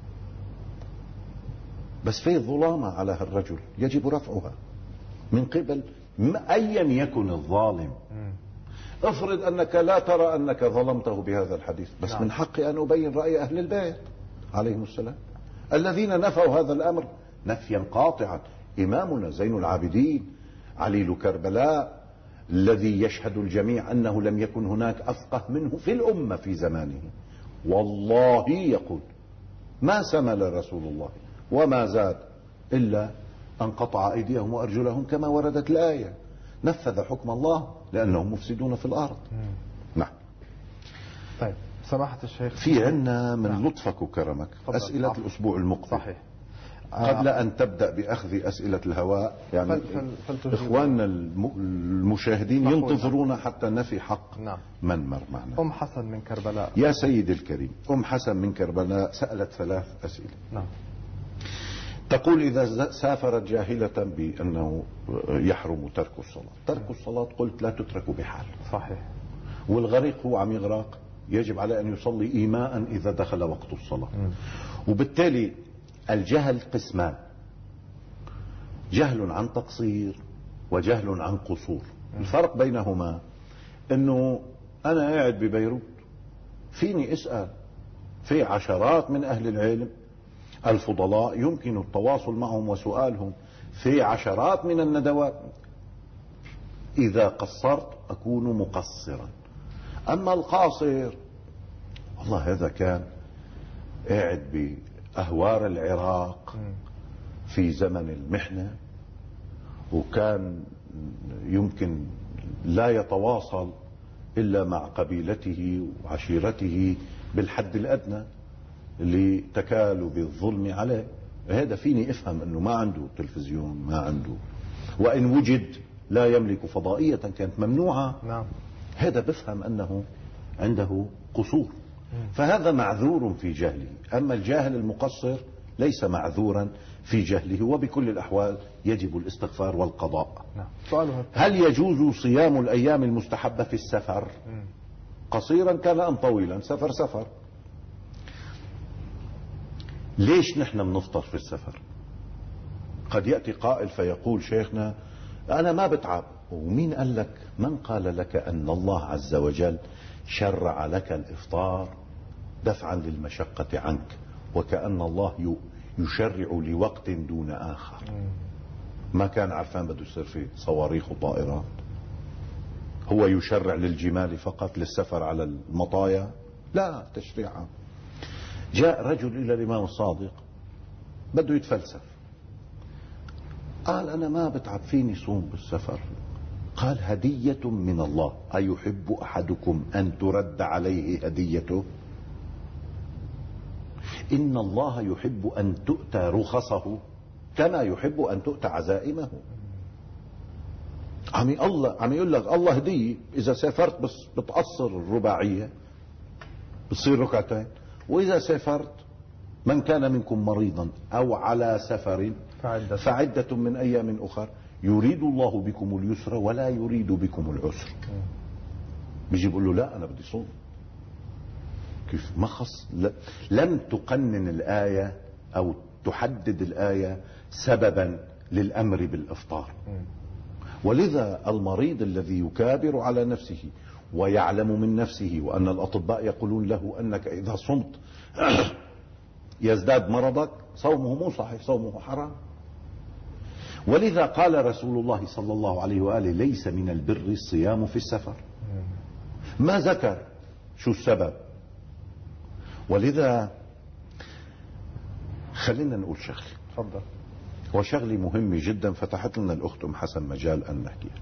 بس في ظلامة على هالرجل يجب رفعها من قبل أيا يكن الظالم. افرض أنك لا ترى أنك ظلمته بهذا الحديث، بس نعم. من حقي أن أبين رأي أهل البيت عليهم السلام الذين نفوا هذا الأمر نفيا قاطعا. إمامنا زين العابدين عليل كربلاء الذي يشهد الجميع أنه لم يكن هناك أفقه منه في الأمة في زمانه، والله يقول ما سمل رسول الله وما زاد إلا أن قطع أيديهم وأرجلهم كما وردت الآية. نفذ حكم الله لأنهم مفسدون في الأرض. نعم. طيب سماحة الشيخ، في عنا من نعم. لطفك وكرمك فضل. أسئلة عفو. الأسبوع المقبل. صحيح. قبل أن تبدأ بأخذ أسئلة الهواء يعني فل فل إخواننا المشاهدين ينتظرون حتى نفي حق نعم. من مر معنا. أم حسن من كربلاء. يا سيدي الكريم، أم حسن من كربلاء سألت ثلاث أسئلة. نعم. تقول إذا سافرت جاهلة بأنه يحرم ترك الصلاة. ترك الصلاة قلت لا تترك بحال. صحيح. والغريق هو عم يغرق يجب عليه أن يصلي إيماء إذا دخل وقت الصلاة. م. وبالتالي الجهل قسمان: جهل عن تقصير وجهل عن قصور. م. الفرق بينهما أنه أنا قاعد ببيروت فيني أسأل، في عشرات من أهل العلم الفضلاء يمكن التواصل معهم وسؤالهم، في عشرات من الندوات. إذا قصرت أكون مقصرا. أما القاصر والله هذا كان قاعد بأهوار العراق في زمن المحنة، وكان يمكن لا يتواصل إلا مع قبيلته وعشيرته بالحد الأدنى اللي تكالوا بالظلم عليه. هذا فيني افهم انه ما عنده تلفزيون، ما عنده، وان وجد لا يملك فضائية كانت ممنوعة. نعم. هذا بفهم انه عنده قصور، فهذا معذور في جهله. اما الجاهل المقصر ليس معذورا في جهله، وبكل الاحوال يجب الاستغفار والقضاء. نعم. سؤاله هل يجوز صيام الايام المستحبة في السفر؟ قصيرا كان ام طويلا؟ سفر سفر. ليش نحن بنفطر في السفر؟ قد يأتي قائل فيقول شيخنا أنا ما بتعب. ومين قال لك؟ من قال لك أن الله عز وجل شرع لك الإفطار دفعا للمشقة عنك، وكأن الله يشرع لوقت دون آخر؟ ما كان عرفان بده يصير فيه صواريخ وطائرات؟ هو يشرع للجمال فقط للسفر على المطايا؟ لا، تشريعا. جاء رجل إلى الإمام الصادق بده يتفلسف، قال أنا ما بتعب فيني صوم بالسفر. قال هدية من الله، أيحب أحدكم أن ترد عليه هديته؟ إن الله يحب أن تؤتى رخصه كما يحب أن تؤتى عزائمه. عم الله عم يقول لك الله هدية، إذا سافرت بس بتقصر الرباعية بتصير ركعتين، وإذا سافرت من كان منكم مريضا أو على سفر فعدة, فعدة من أيام أخر يريد الله بكم اليسر ولا يريد بكم العسر. بيجي بيقول له لا أنا بدي صوم. كيف ما خص؟ لم تقنن الآية أو تحدد الآية سببا للأمر بالإفطار. ولذا المريض الذي يكابر على نفسه ويعلم من نفسه وأن الأطباء يقولون له أنك إذا صمت يزداد مرضك، صومه مو صحيح، صومه حرام. ولذا قال رسول الله صلى الله عليه وآله ليس من البر الصيام في السفر. ما ذكر شو السبب. ولذا خلينا نقول شغلة. تفضل. وشغلة مهمة جدا فتحت لنا الأخت أم حسن مجال أن نحكيها.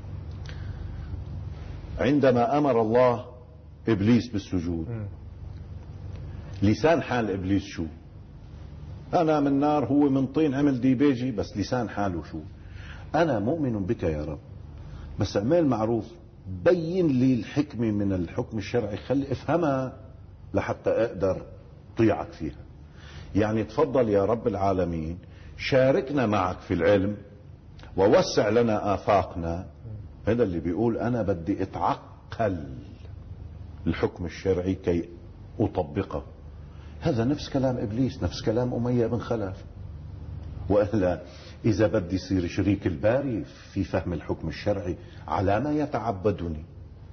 عندما أمر الله إبليس بالسجود، م. لسان حال إبليس شو؟ أنا من نار هو من طين، عمل ديبيجي، بس لسان حاله شو؟ أنا مؤمن بك يا رب، بس اعمل معروف، بين لي الحكمة من الحكم الشرعي، خلي افهمها لحتى أقدر طيعك فيها. يعني تفضل يا رب العالمين شاركنا معك في العلم ووسع لنا آفاقنا. هذا اللي بيقول أنا بدي أتعقل الحكم الشرعي كي أطبقه. هذا نفس كلام إبليس، نفس كلام أمية بن خلف. وإلا إذا بدي يصير شريك الباري في فهم الحكم الشرعي على ما يتعبدني؟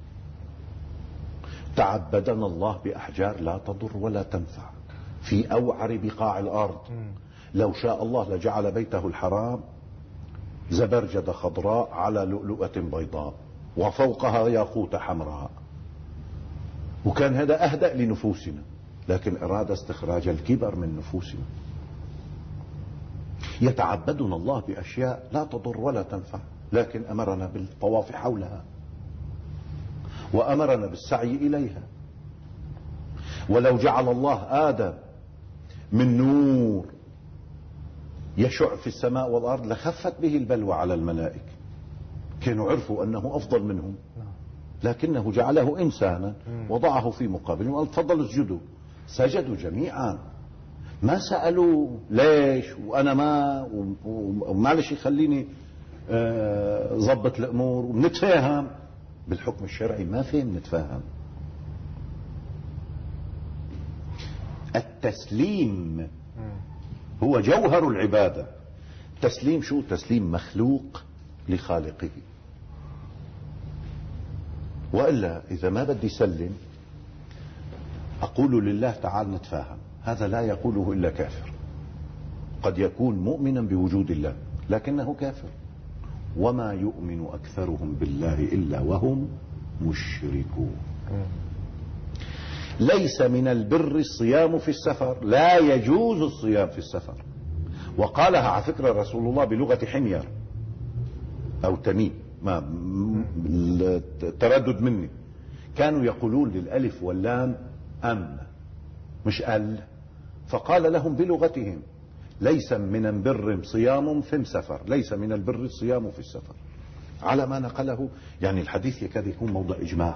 تعبدنا الله بأحجار لا تضر ولا تنفع في أوعر بقاع الأرض. لو شاء الله لجعل بيته الحرام زبرجد خضراء على لؤلؤة بيضاء وفوقها ياقوت حمراء، وكان هذا أهدأ لنفوسنا. لكن أراد استخراج الكبر من نفوسنا. يتعبدنا الله بأشياء لا تضر ولا تنفع، لكن أمرنا بالطواف حولها وأمرنا بالسعي إليها. ولو جعل الله آدم من نور يشع في السماء والأرض لخفت به البلوى على الملائكة، كانوا عرفوا أنه أفضل منهم، لكنه جعله إنسانا وضعه في مقابلهم وقال تفضلوا اسجدوا. سجدوا جميعا، ما سألوا ليش وأنا ما ومعلش يخليني ضبط الأمور ونتفاهم. بالحكم الشرعي ما فين نتفاهم. التسليم هو جوهر العبادة. تسليم شو؟ تسليم مخلوق لخالقه. وإلا إذا ما بدي سلم أقول لله تعال نتفاهم، هذا لا يقوله إلا كافر. قد يكون مؤمنا بوجود الله لكنه كافر. وما يؤمن أكثرهم بالله إلا وهم مشركون. ليس من البر الصيام في السفر، لا يجوز الصيام في السفر. وقالها على فكرة رسول الله بلغة حمير أو تميم، ما تردد مني، كانوا يقولون للألف واللام أم مش أل، فقال لهم بلغتهم ليس من البر صيام في السفر، ليس من البر الصيام في السفر، على ما نقله. يعني الحديث يكاد يكون موضع إجماع.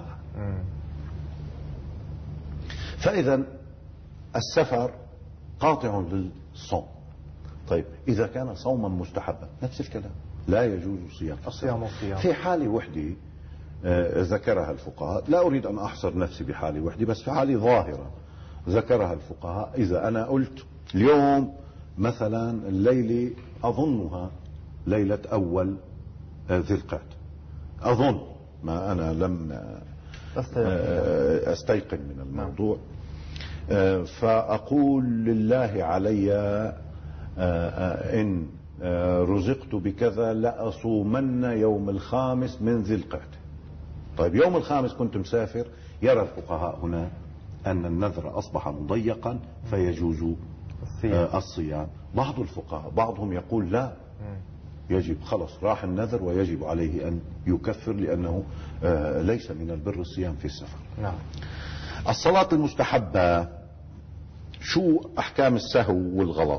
فإذا السفر قاطع للصوم. طيب إذا كان صوما مستحبا نفس الكلام، لا يجوز صيام الصيام في حالة وحدة آه ذكرها الفقهاء. لا أريد أن أحصر نفسي بحالة وحدة، بس في حالة ظاهرة ذكرها الفقهاء. إذا أنا قلت اليوم مثلا الليلة أظنها ليلة أول آه ذي القعدة، أظن، ما أنا لم آه أستيقن من الموضوع، آه فأقول لله علي آه إن رزقت بكذا لأصومن يوم الخامس من ذي القعدة. طيب يوم الخامس كنت مسافر. يرى الفقهاء هنا أن النذر أصبح مضيقا فيجوز الصيام. الصيام. بعض الفقهاء بعضهم يقول لا، يجب، خلص راح النذر ويجب عليه أن يكفر لأنه ليس من البر الصيام في السفر. نعم. الصلاة المستحبة، شو أحكام السهو والغلط؟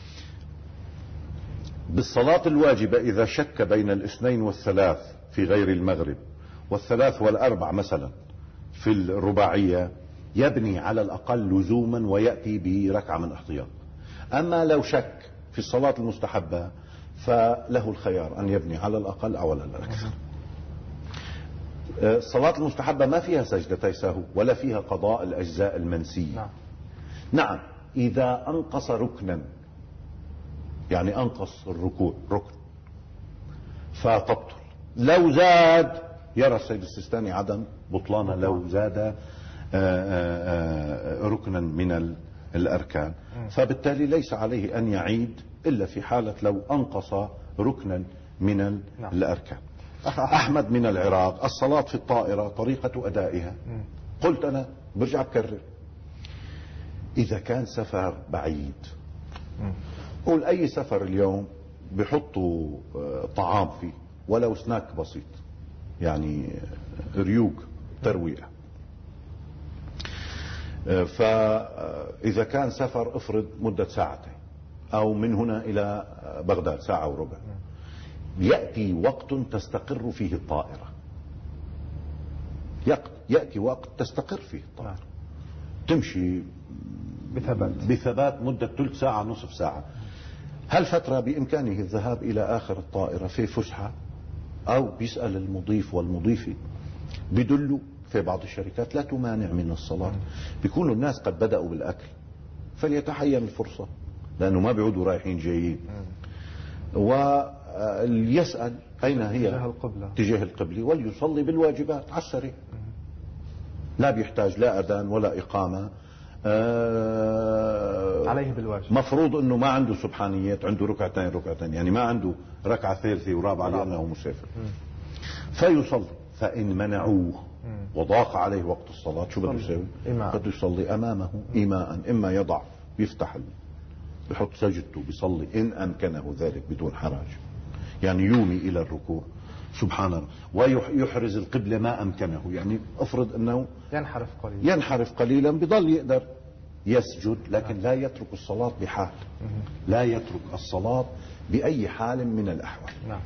بالصلاة الواجبة إذا شك بين الاثنين والثلاث في غير المغرب والثلاث والأربع مثلا في الرباعية يبني على الأقل لزوما ويأتي بركعة من احتياط. أما لو شك في الصلاة المستحبة فله الخيار أن يبني على الأقل أو على الأكثر. الصلاة المستحبة ما فيها سجدتي سهو ولا فيها قضاء الأجزاء المنسية. نعم. نعم إذا أنقص ركنا، يعني أنقص الركوع ركن فتبطل. لو زاد يرى السيد السيستاني عدم بطلانه لو زاد ركنا من الأركان، فبالتالي ليس عليه أن يعيد إلا في حالة لو أنقص ركنا من الأركان. أحمد من العراق، الصلاة في الطائرة طريقة أدائها. قلت أنا برجع بكرر، إذا كان سفر بعيد، قول أي سفر اليوم بيحطوا طعام فيه ولو سناك بسيط، يعني ريوق ترويع. فإذا كان سفر افرض مدة ساعتين أو من هنا إلى بغداد ساعة وربع، يأتي وقت تستقر فيه الطائرة، يأتي وقت تستقر فيه الطائرة، تمشي بثبات بثبات مدة ثلث ساعة نصف ساعة. هالفترة بإمكانه الذهاب إلى آخر الطائرة في فسحة، أو بيسأل المضيف والمضيفة بدلوا. في بعض الشركات لا تمانع من الصلاة، بيكونوا الناس قد بدأوا بالأكل فليتحين الفرصة لأنه ما بيعودوا رايحين جايين، وليسأل أين هي تجاه القبلة تجاه القبلة وليصلي بالواجبات على السريع، لا بيحتاج لا أذان ولا إقامة. آه عليه بالواجب. مفروض انه ما عنده سبحانيات، عنده ركعتين ركعتين، يعني ما عنده ركعة ثالثة ورابعة لأنه مسافر، فيصلي فإن منعوه وضاق عليه وقت الصلاة شو بده يسوي؟ بده يصلي أمامه إيماء، إما يضع يفتح بحط سجدته بيصلي إن أمكنه ذلك بدون حرج، يعني يومي إلى الركوع سبحان الله، ويحرز القبلة ما أمكنه، يعني أفرض أنه ينحرف قليلا ينحرف قليلا بضل يقدر يسجد، لكن لا يترك الصلاة بحال، لا يترك الصلاة بأي حال من الأحوال. نعم.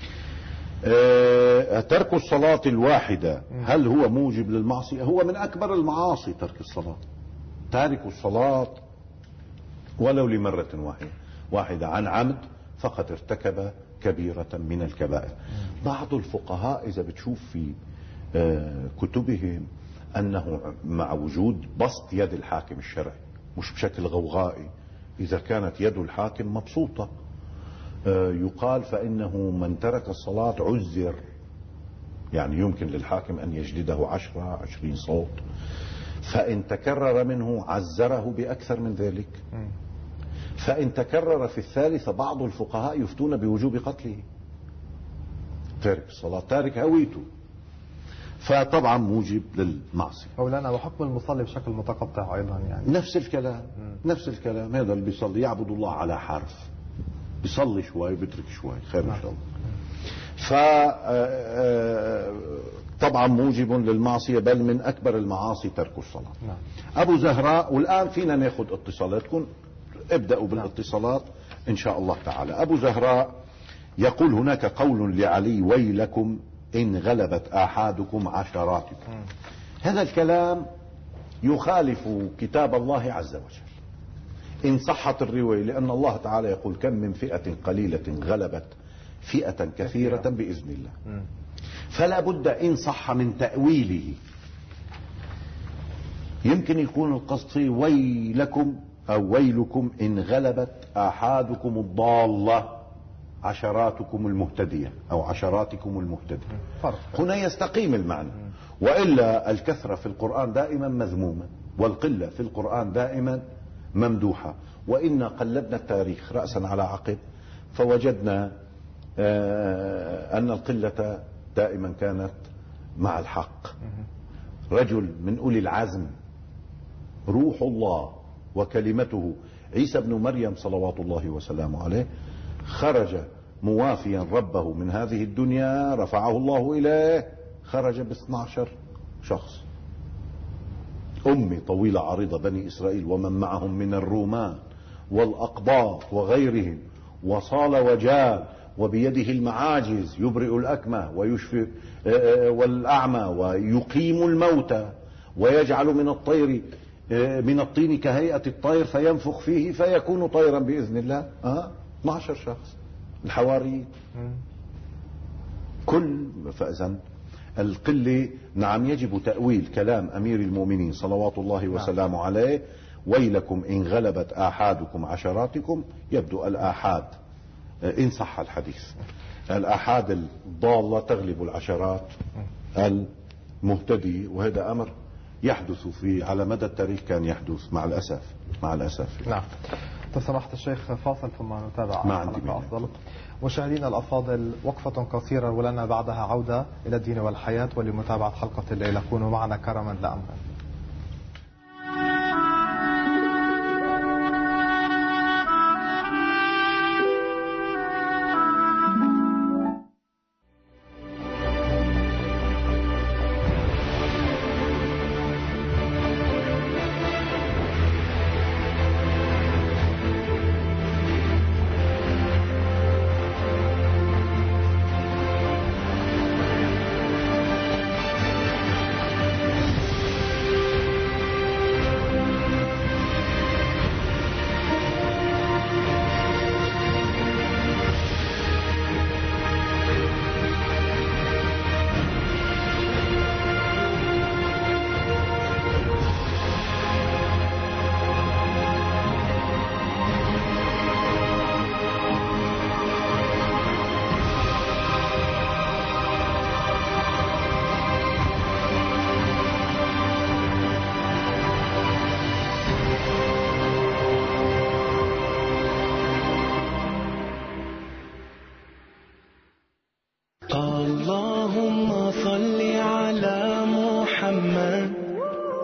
أه ترك الصلاة الواحدة هل هو موجب للمعصية؟ هو من أكبر المعاصي ترك الصلاة. تارك الصلاة ولو لمرة واحدة واحدة عن عمد فقد ارتكب كبيرة من الكبائر. بعض الفقهاء إذا بتشوف في أه كتبهم أنه مع وجود بسط يد الحاكم الشرعي مش بشكل غوغائي، إذا كانت يد الحاكم مبسوطة يقال فإنه من ترك الصلاة عزر، يعني يمكن للحاكم أن يجلده عشرة عشرين صوت، فإن تكرر منه عزره بأكثر من ذلك، فإن تكرر في الثالثة بعض الفقهاء يفتون بوجوب قتله. تارك الصلاة تارك هويته، فطبعا موجب للمعصية. مولانا وحكم المصلي بشكل متقطع أيضا يعني نفس الكلام م. نفس الكلام، هذا اللي بيصلي يعبد الله على حرف، بيصلي شوي بيترك شوي، خير ان شاء الله. ف طبعا موجب للمعصية، بل من أكبر المعاصي ترك الصلاة. نعم. أبو زهراء، والآن فينا ناخذ اتصالاتكم، ابدأوا بالاتصالات إن شاء الله تعالى. أبو زهراء يقول هناك قول لعلي ويلكم إن غلبت آحادكم عشراتكم. م. هذا الكلام يخالف كتاب الله عز وجل إن صحت الرواية، لأن الله تعالى يقول كم من فئة قليلة غلبت فئة كثيرة بإذن الله. م. فلا بد إن صح من تأويله، يمكن يكون القصد فيه ويلكم أو ويلكم إن غلبت آحادكم الضالة عشراتكم المهتدية أو عشراتكم المهتدية. فرق. هنا يستقيم المعنى. وإلا الكثرة في القرآن دائما مذمومة، والقلة في القرآن دائما ممدوحة. وإن قلبنا التاريخ رأسا على عقب فوجدنا أن القلة دائما كانت مع الحق. رجل من أولي العزم روح الله وكلمته عيسى بن مريم صلوات الله وسلامه عليه خرج موافيا ربه من هذه الدنيا، رفعه الله إليه، خرج باثنى عشر شخص، أمي طويلة عريضة بني إسرائيل ومن معهم من الرومان والأقباط وغيرهم، وصال وجال وبيده المعاجز، يبرئ الأكمى ويشفي والأعمى ويقيم الموتى ويجعل من الطير من الطين كهيئة الطير فينفخ فيه فيكون طيرا بإذن الله. أه؟ اثني عشر شخص الحواريين كل. فإذن القلة نعم يجب تأويل كلام أمير المؤمنين صلوات الله وسلامه عليه ويلكم إن غلبت آحادكم عشراتكم. يبدو الآحاد إن صح الحديث الآحاد الضالة تغلب العشرات المهتدي، وهذا أمر يحدث في على مدى التاريخ، كان يحدث مع الأسف مع الأسف. نعم. تسمحت الشيخ فاصل ثم نتابع ما عندي أفضل. مشاهدينا الأفاضل وقفة قصيرة ولنا بعدها عودة إلى الدين والحياة ولمتابعة حلقة الليلة. كونوا معنا كرما لأمرا.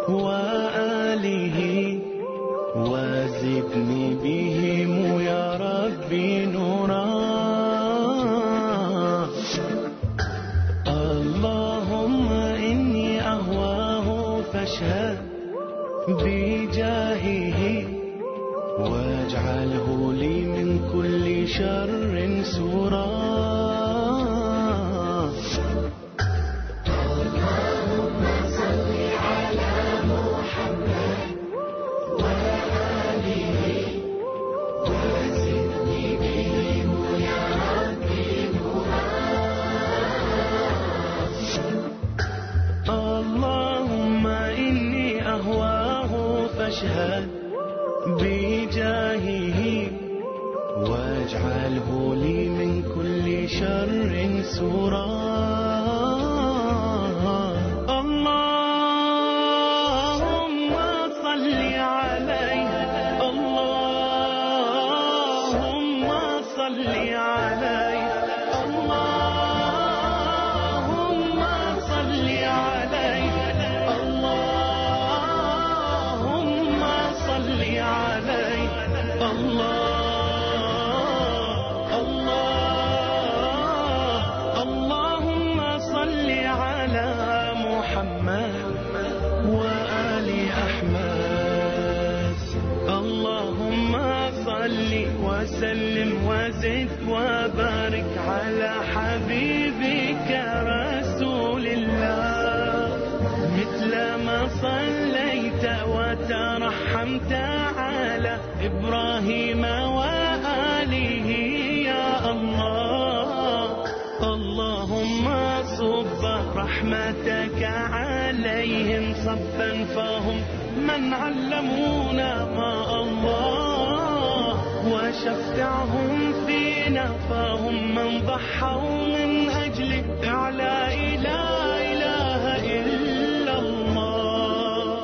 وآله وزدني بهم يا ربي نورا. اللهم إني أهواه فاشهد بجاهه واجعله لي من كل شر سورا. اللهم صل على محمد وآله وزدني بهم يا ربي نورا. اللهم إني أهواه فاشهد بجاهه واجعله لي من كل شر سورا. اللهم صل عليه اللهم صل عليه اللهم صل عليه اللهم صل عليه الله الله. اللهم صل على محمد وآل أحمد. اللهم صل وسلم وزد وبارك على حبيبك رسول الله. مثل ما صليت وترحمت على إبراهيم وآله يا الله. اللهم صب رحمتك عليهم صبا فهم من علمونا ما الله. وشفعهم فينا فهم من ضحوا من أجل إعلاء لا إله إلا الله.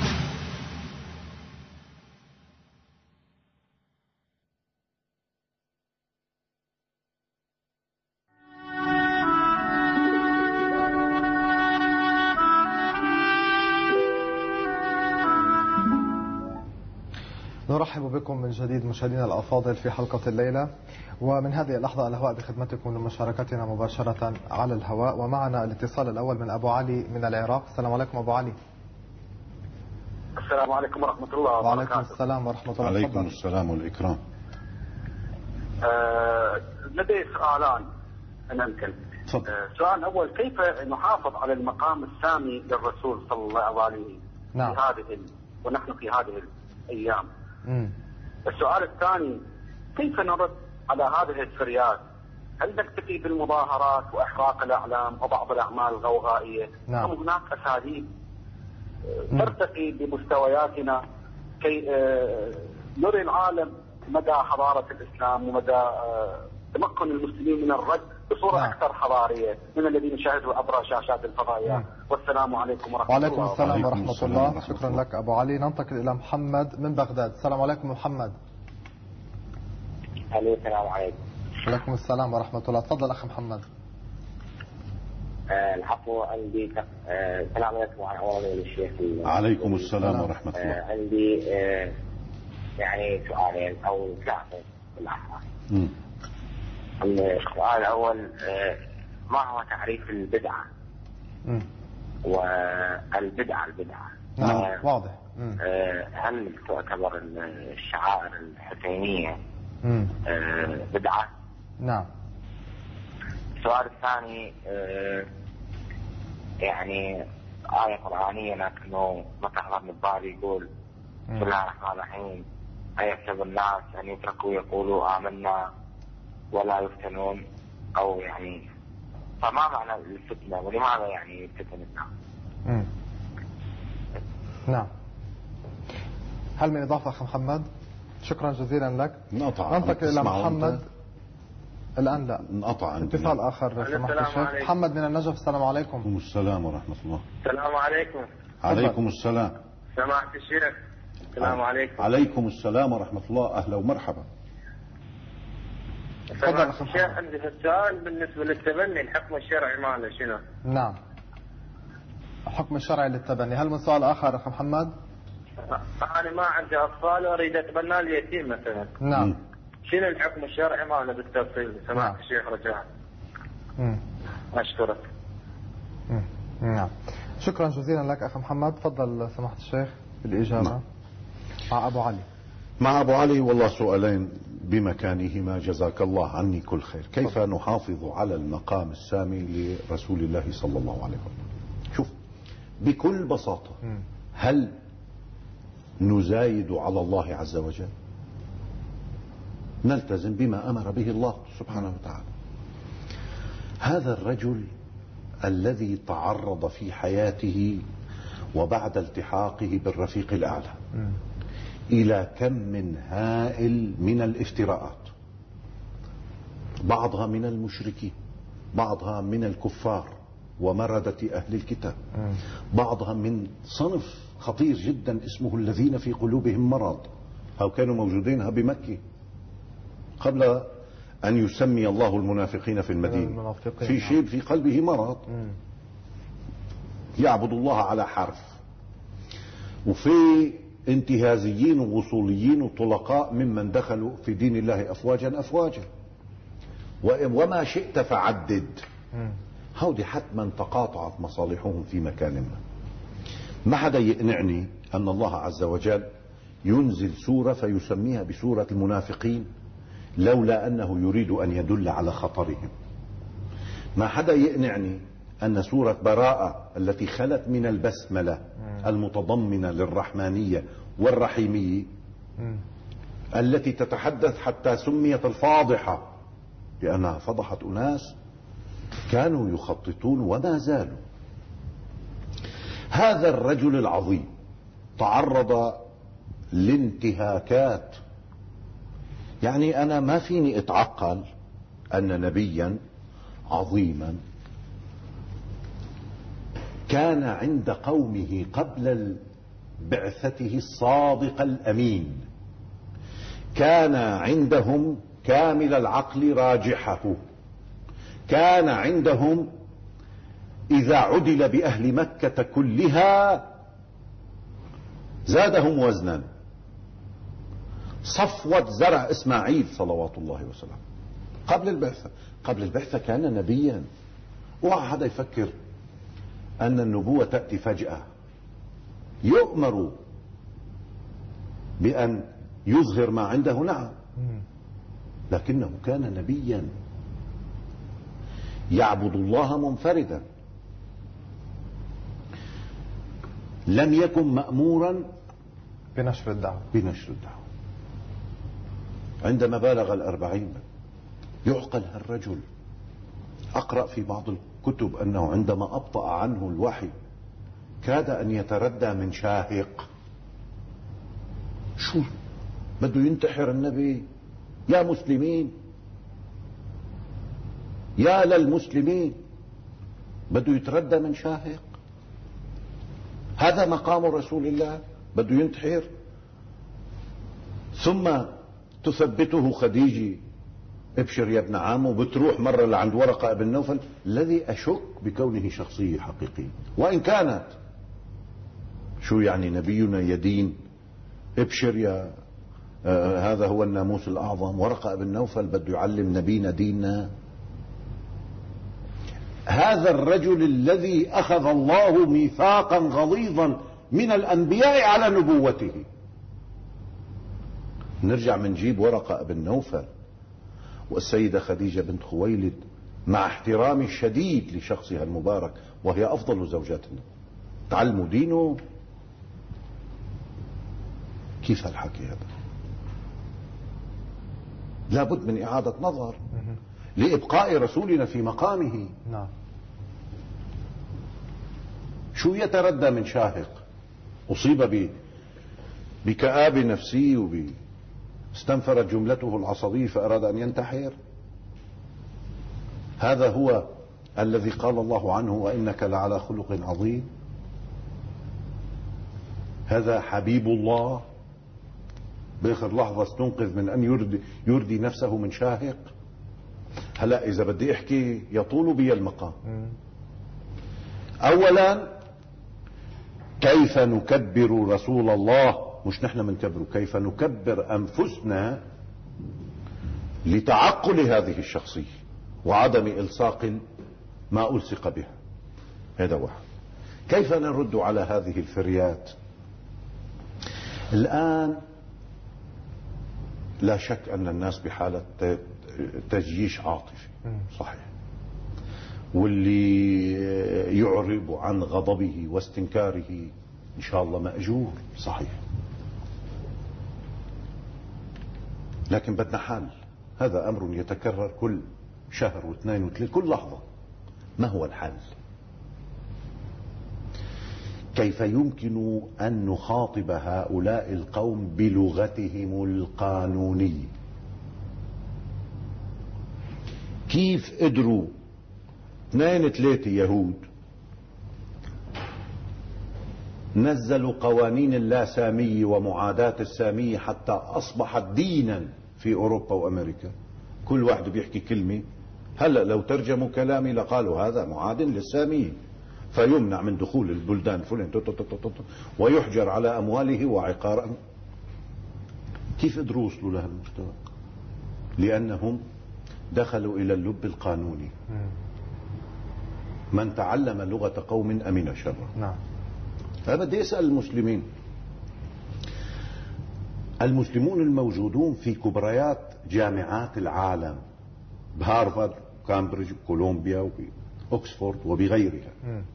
نرحب بكم من جديد مشاهدينا الأفاضل في حلقة الليلة، ومن هذه اللحظة الهواء بخدمتكم لمشاركتنا مباشرة على الهواء. ومعنا الاتصال الأول من أبو علي من العراق. السلام عليكم أبو علي. السلام عليكم ورحمة الله وبركاته. وعليكم السلام ورحمة الله. عليكم السلام والإكرام. آه لدي سؤالان إن أمكن. آه سؤال أول، كيف نحافظ على المقام السامي للرسول صلى الله عليه نعم. في هذه ال... ونحن في هذه الأيام. مم. السؤال الثاني، كيف نرد على هذه الفريات؟ هل نكتفي بالمظاهرات وإحراق الأعلام وبعض الأعمال الغوغائية؟ نعم. أم هناك أساليب ترتقي بمستوياتنا كي آه نري العالم مدى حضارة الإسلام ومدى آه تمكن المسلمين من الرد بصورة نعم. أكثر حضارية من الذين يشاهدوا عبر شاشات الفضائية. نعم. والسلام عليكم ورحمة وعليكم الله السلام وبركاته. ورحمة السلام الله. ورحمة شكرا الله. لك أبو علي. ننتقل إلى محمد من بغداد. السلام عليكم محمد. السلام عليكم. وعليكم السلام ورحمة الله. تفضل أخي محمد. آه العفو، عندي آه السلام عليكم ورحمة الشيخ. عليكم السلام ورحمة الله. آه عندي آه يعني سؤالين أو ثلاثة بالعفو. السؤال الأول، آه ما هو تعريف البدعة؟ مم. والبدعة البدعة نعم آه واضح. آه هل تعتبر الشعائر الحسينية آه بدعة؟ نعم. السؤال الثاني، آه يعني آية قرآنية لكنه ما تحضر من بالي، يقول بسم الله الرحمن الرحيم أيحسب الناس أن يتركوا يقولوا آمنا ولا يفتنون، أو يعني فما معنى الفتنة ولماذا يعني يفتن الناس؟ مم. نعم. هل من إضافة أخي محمد؟ شكرا جزيلا لك. ننتقل إلى محمد الآن. لا انقطع اتصال آخر سمحت الشيخ. محمد من النجف. السلام عليكم. وعليكم السلام ورحمة الله. السلام عليكم. عليكم السلام. سماحة الشيخ. السلام عليكم. عليكم السلام ورحمة الله. أهلا ومرحبا. تفضل أخي الشيخ. عندي السؤال بالنسبة للتبني، الحكم الشرعي ماله شنو؟ نعم. حكم الشرعي للتبني. هل من سؤال آخر أخ محمد؟ أنا ما عندي أطفال وأريد أتبنى اليتيم مثلا. نعم. شنو الحكم الشرعي ماله بالتفصيل سماحة نعم. الشيخ رجاء؟ مم. أشكرك. مم. نعم. شكرا جزيلا لك أخ محمد. تفضل سماحة الشيخ بالإجابة. نعم. مع أبو علي. مع أبو علي والله سؤالين بمكانهما جزاك الله عني كل خير. كيف نحافظ على المقام السامي لرسول الله صلى الله عليه وسلم؟ شوف بكل بساطة، هل نزايد على الله عز وجل؟ نلتزم بما أمر به الله سبحانه وتعالى. هذا الرجل الذي تعرض في حياته وبعد التحاقه بالرفيق الأعلى إلى كم من هائل من الافتراءات، بعضها من المشركين، بعضها من الكفار ومردة أهل الكتاب، بعضها من صنف خطير جدا اسمه الذين في قلوبهم مرض، أو كانوا موجودين بمكة قبل أن يسمي الله المنافقين في المدينة. في شيء في قلبه مرض يعبد الله على حرف. وفي انتهازيين ووصوليين وطلقاء ممن دخلوا في دين الله أفواجا أفواجا، وما شئت فعدد. هودي حتما تقاطعت مصالحهم في مكان ما. ما حدا يقنعني أن الله عز وجل ينزل سورة فيسميها بسورة المنافقين لولا أنه يريد أن يدل على خطرهم. ما حدا يقنعني أن سورة براءة التي خلت من البسملة المتضمنة للرحمانية والرحيمية التي تتحدث حتى سميت الفاضحة لأنها فضحت أناس كانوا يخططون وما زالوا. هذا الرجل العظيم تعرض لانتهاكات. يعني أنا ما فيني أتعقل أن نبيا عظيما كان عند قومه قبل بعثته الصادق الأمين، كان عندهم كامل العقل راجحه، كان عندهم إذا عدل بأهل مكة كلها زادهم وزنا. صفوة زرع إسماعيل صلوات الله وسلامه قبل البعثة. قبل البعثة كان نبيا. وحدا يفكر أن النبوة تأتي فجأة، يؤمر بأن يظهر ما عنده، نعم، لكنه كان نبيا يعبد الله منفردا، لم يكن مأمورا بنشر الدعوة بنشر الدعوة. عندما بالغ الأربعين يعقل هالرجل. أقرأ في بعض الكتب أنه عندما أبطأ عنه الوحي كاد أن يتردى من شاهق. شو بده ينتحر النبي؟ يا مسلمين، يا للمسلمين، بده يتردى من شاهق؟ هذا مقام رسول الله، بده ينتحر؟ ثم تثبته خديجة، ابشر يا ابن عم، وبتروح مرة لعند ورقة ابن نوفل الذي أشك بكونه شخصية حقيقية وإن كانت. شو يعني نبينا يدين؟ ابشر يا آه هذا هو الناموس الأعظم. ورقة ابن نوفل بده يعلم نبينا ديننا. هذا الرجل الذي أخذ الله ميثاقا غليظا من الأنبياء على نبوته. نرجع منجيب ورقة ابن نوفل والسيدة خديجة بنت خويلد مع احترامي الشديد لشخصها المبارك وهي أفضل زوجات النبي، تعلموا دينه. كيف هالحكي هذا؟ لابد من إعادة نظر لإبقاء رسولنا في مقامه. نعم. شو يتردى من شاهق أصيب ب بكآبة نفسية وب استنفرت جملته العصبية فأراد أن ينتحر؟ هذا هو الذي قال الله عنه وإنك لعلى خلق عظيم. هذا حبيب الله بآخر لحظة استنقذ من أن يردي, يردي نفسه من شاهق. هلا إذا بدي أحكي يطول بي المقام. أولا كيف نكبر رسول الله، مش نحن منكبره، كيف نكبر أنفسنا لتعقل هذه الشخصية وعدم إلصاق ما ألصق بها. هذا واحد. كيف نرد على هذه الفريات؟ الآن لا شك أن الناس بحالة تجييش عاطفي، صحيح، واللي يعرب عن غضبه واستنكاره إن شاء الله مأجور، صحيح، لكن بدنا حل. هذا أمر يتكرر كل شهر واثنين وثلاثة، كل لحظة. ما هو الحل؟ كيف يمكن أن نخاطب هؤلاء القوم بلغتهم القانونية؟ كيف قدروا اثنين ثلاثة يهود نزلوا قوانين اللاسامية ومعاداة السامية حتى أصبحت دينا في أوروبا وأمريكا؟ كل واحد بيحكي كلمة، هلأ لو ترجموا كلامي لقالوا هذا معاد للسامية، فيمنع من دخول البلدان فلان ويحجر على أمواله وعقاره. كيف قدروا يوصلوا لهذا المستوى؟ لأنهم دخلوا إلى اللب القانوني. من تعلم لغة قوم أمن شره. نعم. فبدي أسأل المسلمين، المسلمون الموجودون في كبريات جامعات العالم بهارفارد وكامبريدج وكولومبيا وأكسفورد وبغيرها،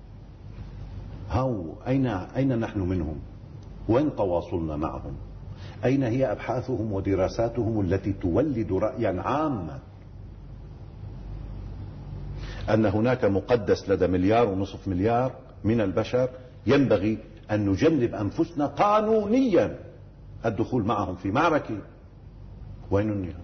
هاو أين أين نحن منهم؟ وين تواصلنا معهم؟ أين هي أبحاثهم ودراساتهم التي تولد رأيا عاما أن هناك مقدس لدى مليار ونصف مليار من البشر ينبغي أن نجنب أنفسنا قانونيا الدخول معهم في معركة؟ وين النهاية؟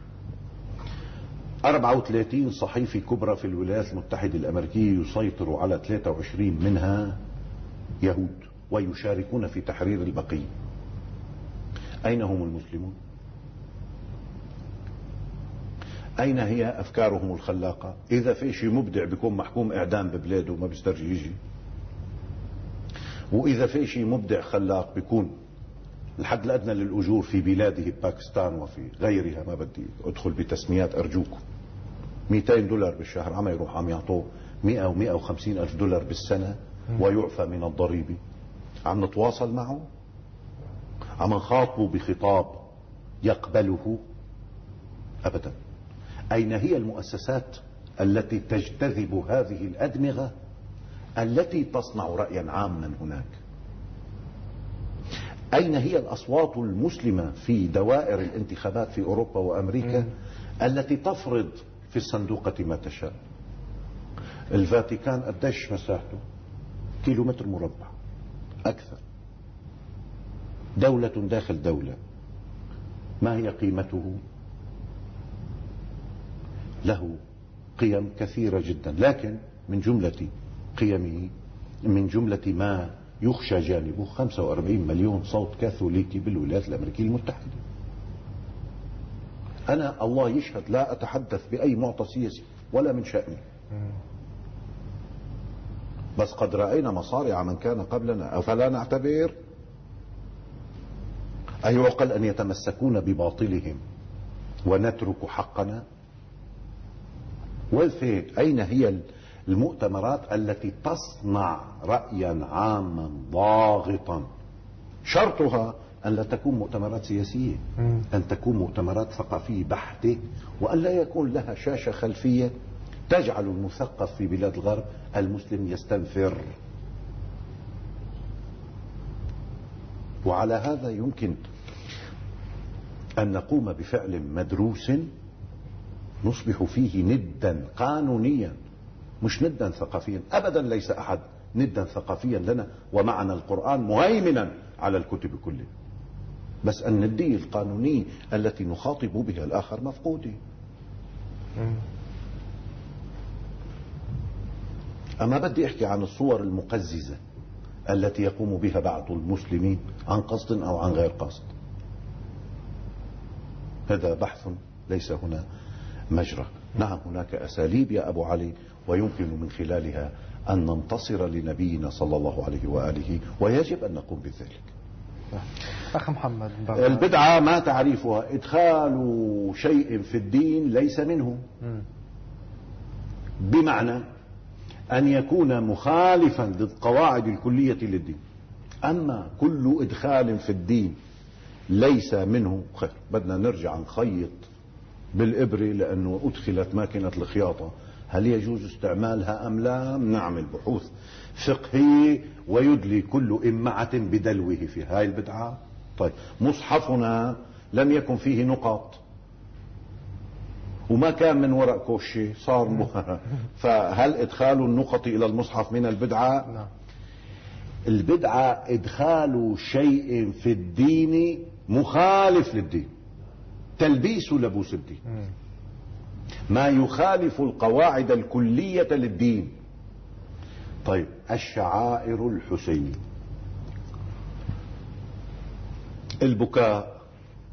أربعة وثلاثين صحيفة كبرى في الولايات المتحدة الأمريكية يسيطر على ثلاثة وعشرين منها يهود ويشاركون في تحرير البقية. أين هم المسلمون؟ أين هي أفكارهم الخلاقة؟ إذا في شيء مبدع بيكون محكوم إعدام ببلاده ما بيسترجي يجي، وإذا في شيء مبدع خلاق بيكون الحد الأدنى للأجور في بلاده باكستان وفي غيرها، ما بدي أدخل بتسميات أرجوكم، مئتين دولار بالشهر عم يروح عم يعطوه مئة ومئة وخمسين ألف دولار بالسنة ويعفى من الضريبة. عم نتواصل معه؟ عم نخاطبه بخطاب يقبله؟ أبدا. أين هي المؤسسات التي تجتذب هذه الأدمغة التي تصنع رأيا عاما هناك؟ أين هي الأصوات المسلمة في دوائر الانتخابات في أوروبا وأمريكا التي تفرض في الصندوقة ما تشاء؟ الفاتيكان قديش مساحته؟ كيلومتر مربع أكثر. دولة داخل دولة، ما هي قيمته؟ له قيم كثيرة جدا، لكن من جملة قيمه، من جملة ما يخشى جانبه خمسة وأربعين مليون صوت كاثوليكي بالولايات الأمريكية المتحدة. أنا الله يشهد لا أتحدث بأي معطى سياسي ولا من شأني، بس قد رأينا مصارع من كان قبلنا، أفلا نعتبر؟ أيعقل أن يتمسكون بباطلهم ونترك حقنا؟ والفيت أين هي المؤتمرات التي تصنع رأيا عاما ضاغطا؟ شرطها أن لا تكون مؤتمرات سياسية، أن تكون مؤتمرات ثقافية بحتة، وأن لا يكون لها شاشة خلفية تجعل المثقف في بلاد الغرب المسلم يستنفر. وعلى هذا يمكن أن نقوم بفعل مدروس نصبح فيه ندا قانونيا، مش ندا ثقافيا أبدا. ليس أحد ندا ثقافيا لنا، ومعنا القرآن مهيمنا على الكتب كلها، بس الندية القانونية التي نخاطب بها الآخر مفقودة. أما بدي أحكي عن الصور المقززة التي يقوم بها بعض المسلمين عن قصد أو عن غير قصد. هذا بحث ليس هنا مجرى. نعم هناك أساليب يا أبو علي، ويمكن من خلالها أن ننتصر لنبينا صلى الله عليه وآله، ويجب أن نقوم بذلك. أخ محمد، البدعة ما تعريفها؟ إدخال شيء في الدين ليس منه، بمعنى أن يكون مخالفا للقواعد الكلية للدين. أما كل إدخال في الدين ليس منه خير. بدنا نرجع نخيط بالإبرة لأنه أدخلت ماكينة الخياطة، هل يجوز استعمالها أم لا؟ نعمل بحوث فقهية ويدلي كل إمعة بدلوه في هاي البدعة. طيب مصحفنا لم يكن فيه نقط وما كان من وراء كوشي صار مهرة، فهل إدخال النقط إلى المصحف من البدعة؟ نعم. البدعة إدخال شيء في الدين مخالف للدين، تلبيس لبوس الدين، ما يخالف القواعد الكلية للدين. طيب الشعائر الحسينية، البكاء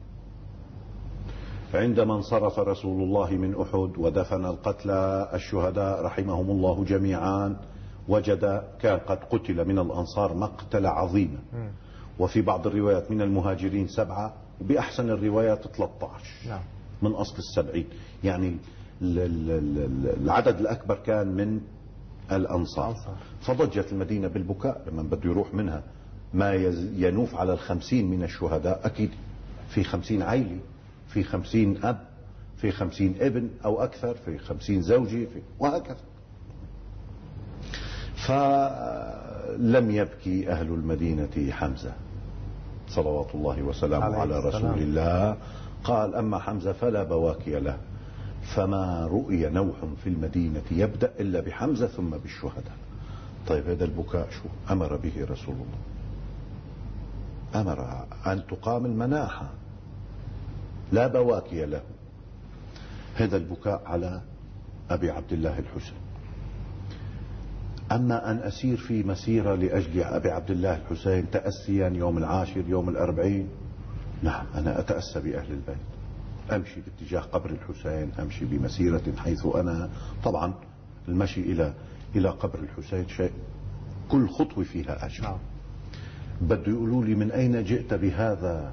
عندما انصرف رسول الله من أحد ودفن القتلى الشهداء رحمهم الله جميعا، وجد كان قد قتل من الأنصار مقتل عظيما، وفي بعض الروايات من المهاجرين سبعة، وبأحسن الروايات ثلاثة عشر نعم. من أصل السبعين، يعني العدد الأكبر كان من الأنصار. فضجت المدينة بالبكاء لما بده يروح منها ما ينوف على الخمسين من الشهداء. أكيد في خمسين عائلة، في خمسين أب، في خمسين ابن أو أكثر، في خمسين زوجي، في وهكذا. فلم يبكي أهل المدينة حمزة صلوات الله وسلامه على رسول الله. قال أما حمزة فلا بواكي له، فما رؤي نوح في المدينة يبدأ إلا بحمزة ثم بالشهداء. طيب هذا البكاء شو أمر به رسول الله؟ أمر أن تقام المناحة، لا بواكي له. هذا البكاء على أبي عبد الله الحسين. أما أن أسير في مسيرة لأجل أبي عبد الله الحسين تأسيا يوم العاشر يوم الأربعين، نعم أنا أتأسى بأهل البيت، أمشي باتجاه قبر الحسين، أمشي بمسيرة حيث أنا. طبعا المشي إلى إلى قبر الحسين شيء كل خطوة فيها أجر. بده يقولوا لي من أين جئت بهذا؟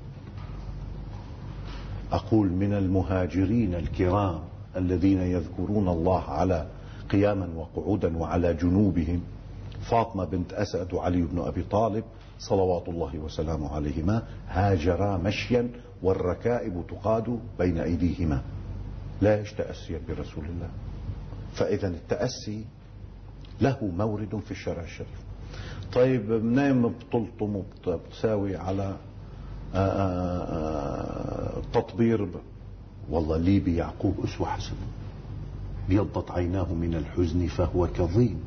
أقول من المهاجرين الكرام الذين يذكرون الله على قياما وقعودا وعلى جنوبهم، فاطمة بنت أسد وعلي بن أبي طالب صلوات الله وسلامه عليهما هاجرا مشيا والركائب تقاد بين أيديهما، لا تأسيا برسول الله. فإذا التأسي له مورد في الشرع الشريف. طيب منين بتلطم وبتساوي على تطبير؟ والله لي بيعقوب أسوة حسنة، بيضت عيناه من الحزن فهو كظيم.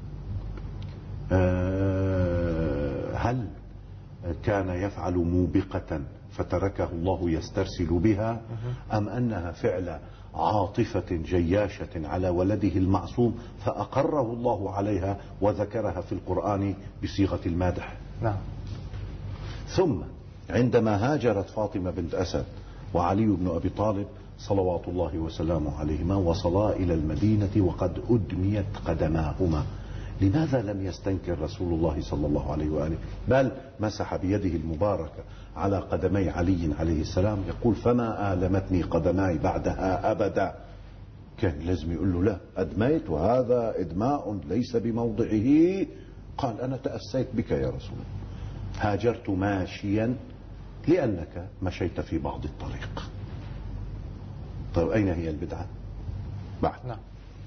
هل كان يفعل موبقة فتركه الله يسترسل بها، أم أنها فعل عاطفة جياشة على ولده المعصوم فأقره الله عليها وذكرها في القرآن بصيغة المادح؟ نعم. ثم عندما هاجرت فاطمة بنت أسد وعلي بن أبي طالب صلوات الله وسلامه عليهما وصلا إلى المدينة وقد أدميت قدماهما، لماذا لم يستنكر رسول الله صلى الله عليه وآله، بل مسح بيده المباركة على قدمي علي عليه السلام يقول فما آلمتني قدماي بعدها أبدا؟ كان لازم يقول له لا أدميت وهذا إدماء ليس بموضعه. قال أنا تأسيت بك يا رسول الله، هاجرت ماشيا لأنك مشيت في بعض الطريق. طيب أين هي البدعة بعد؟ نعم.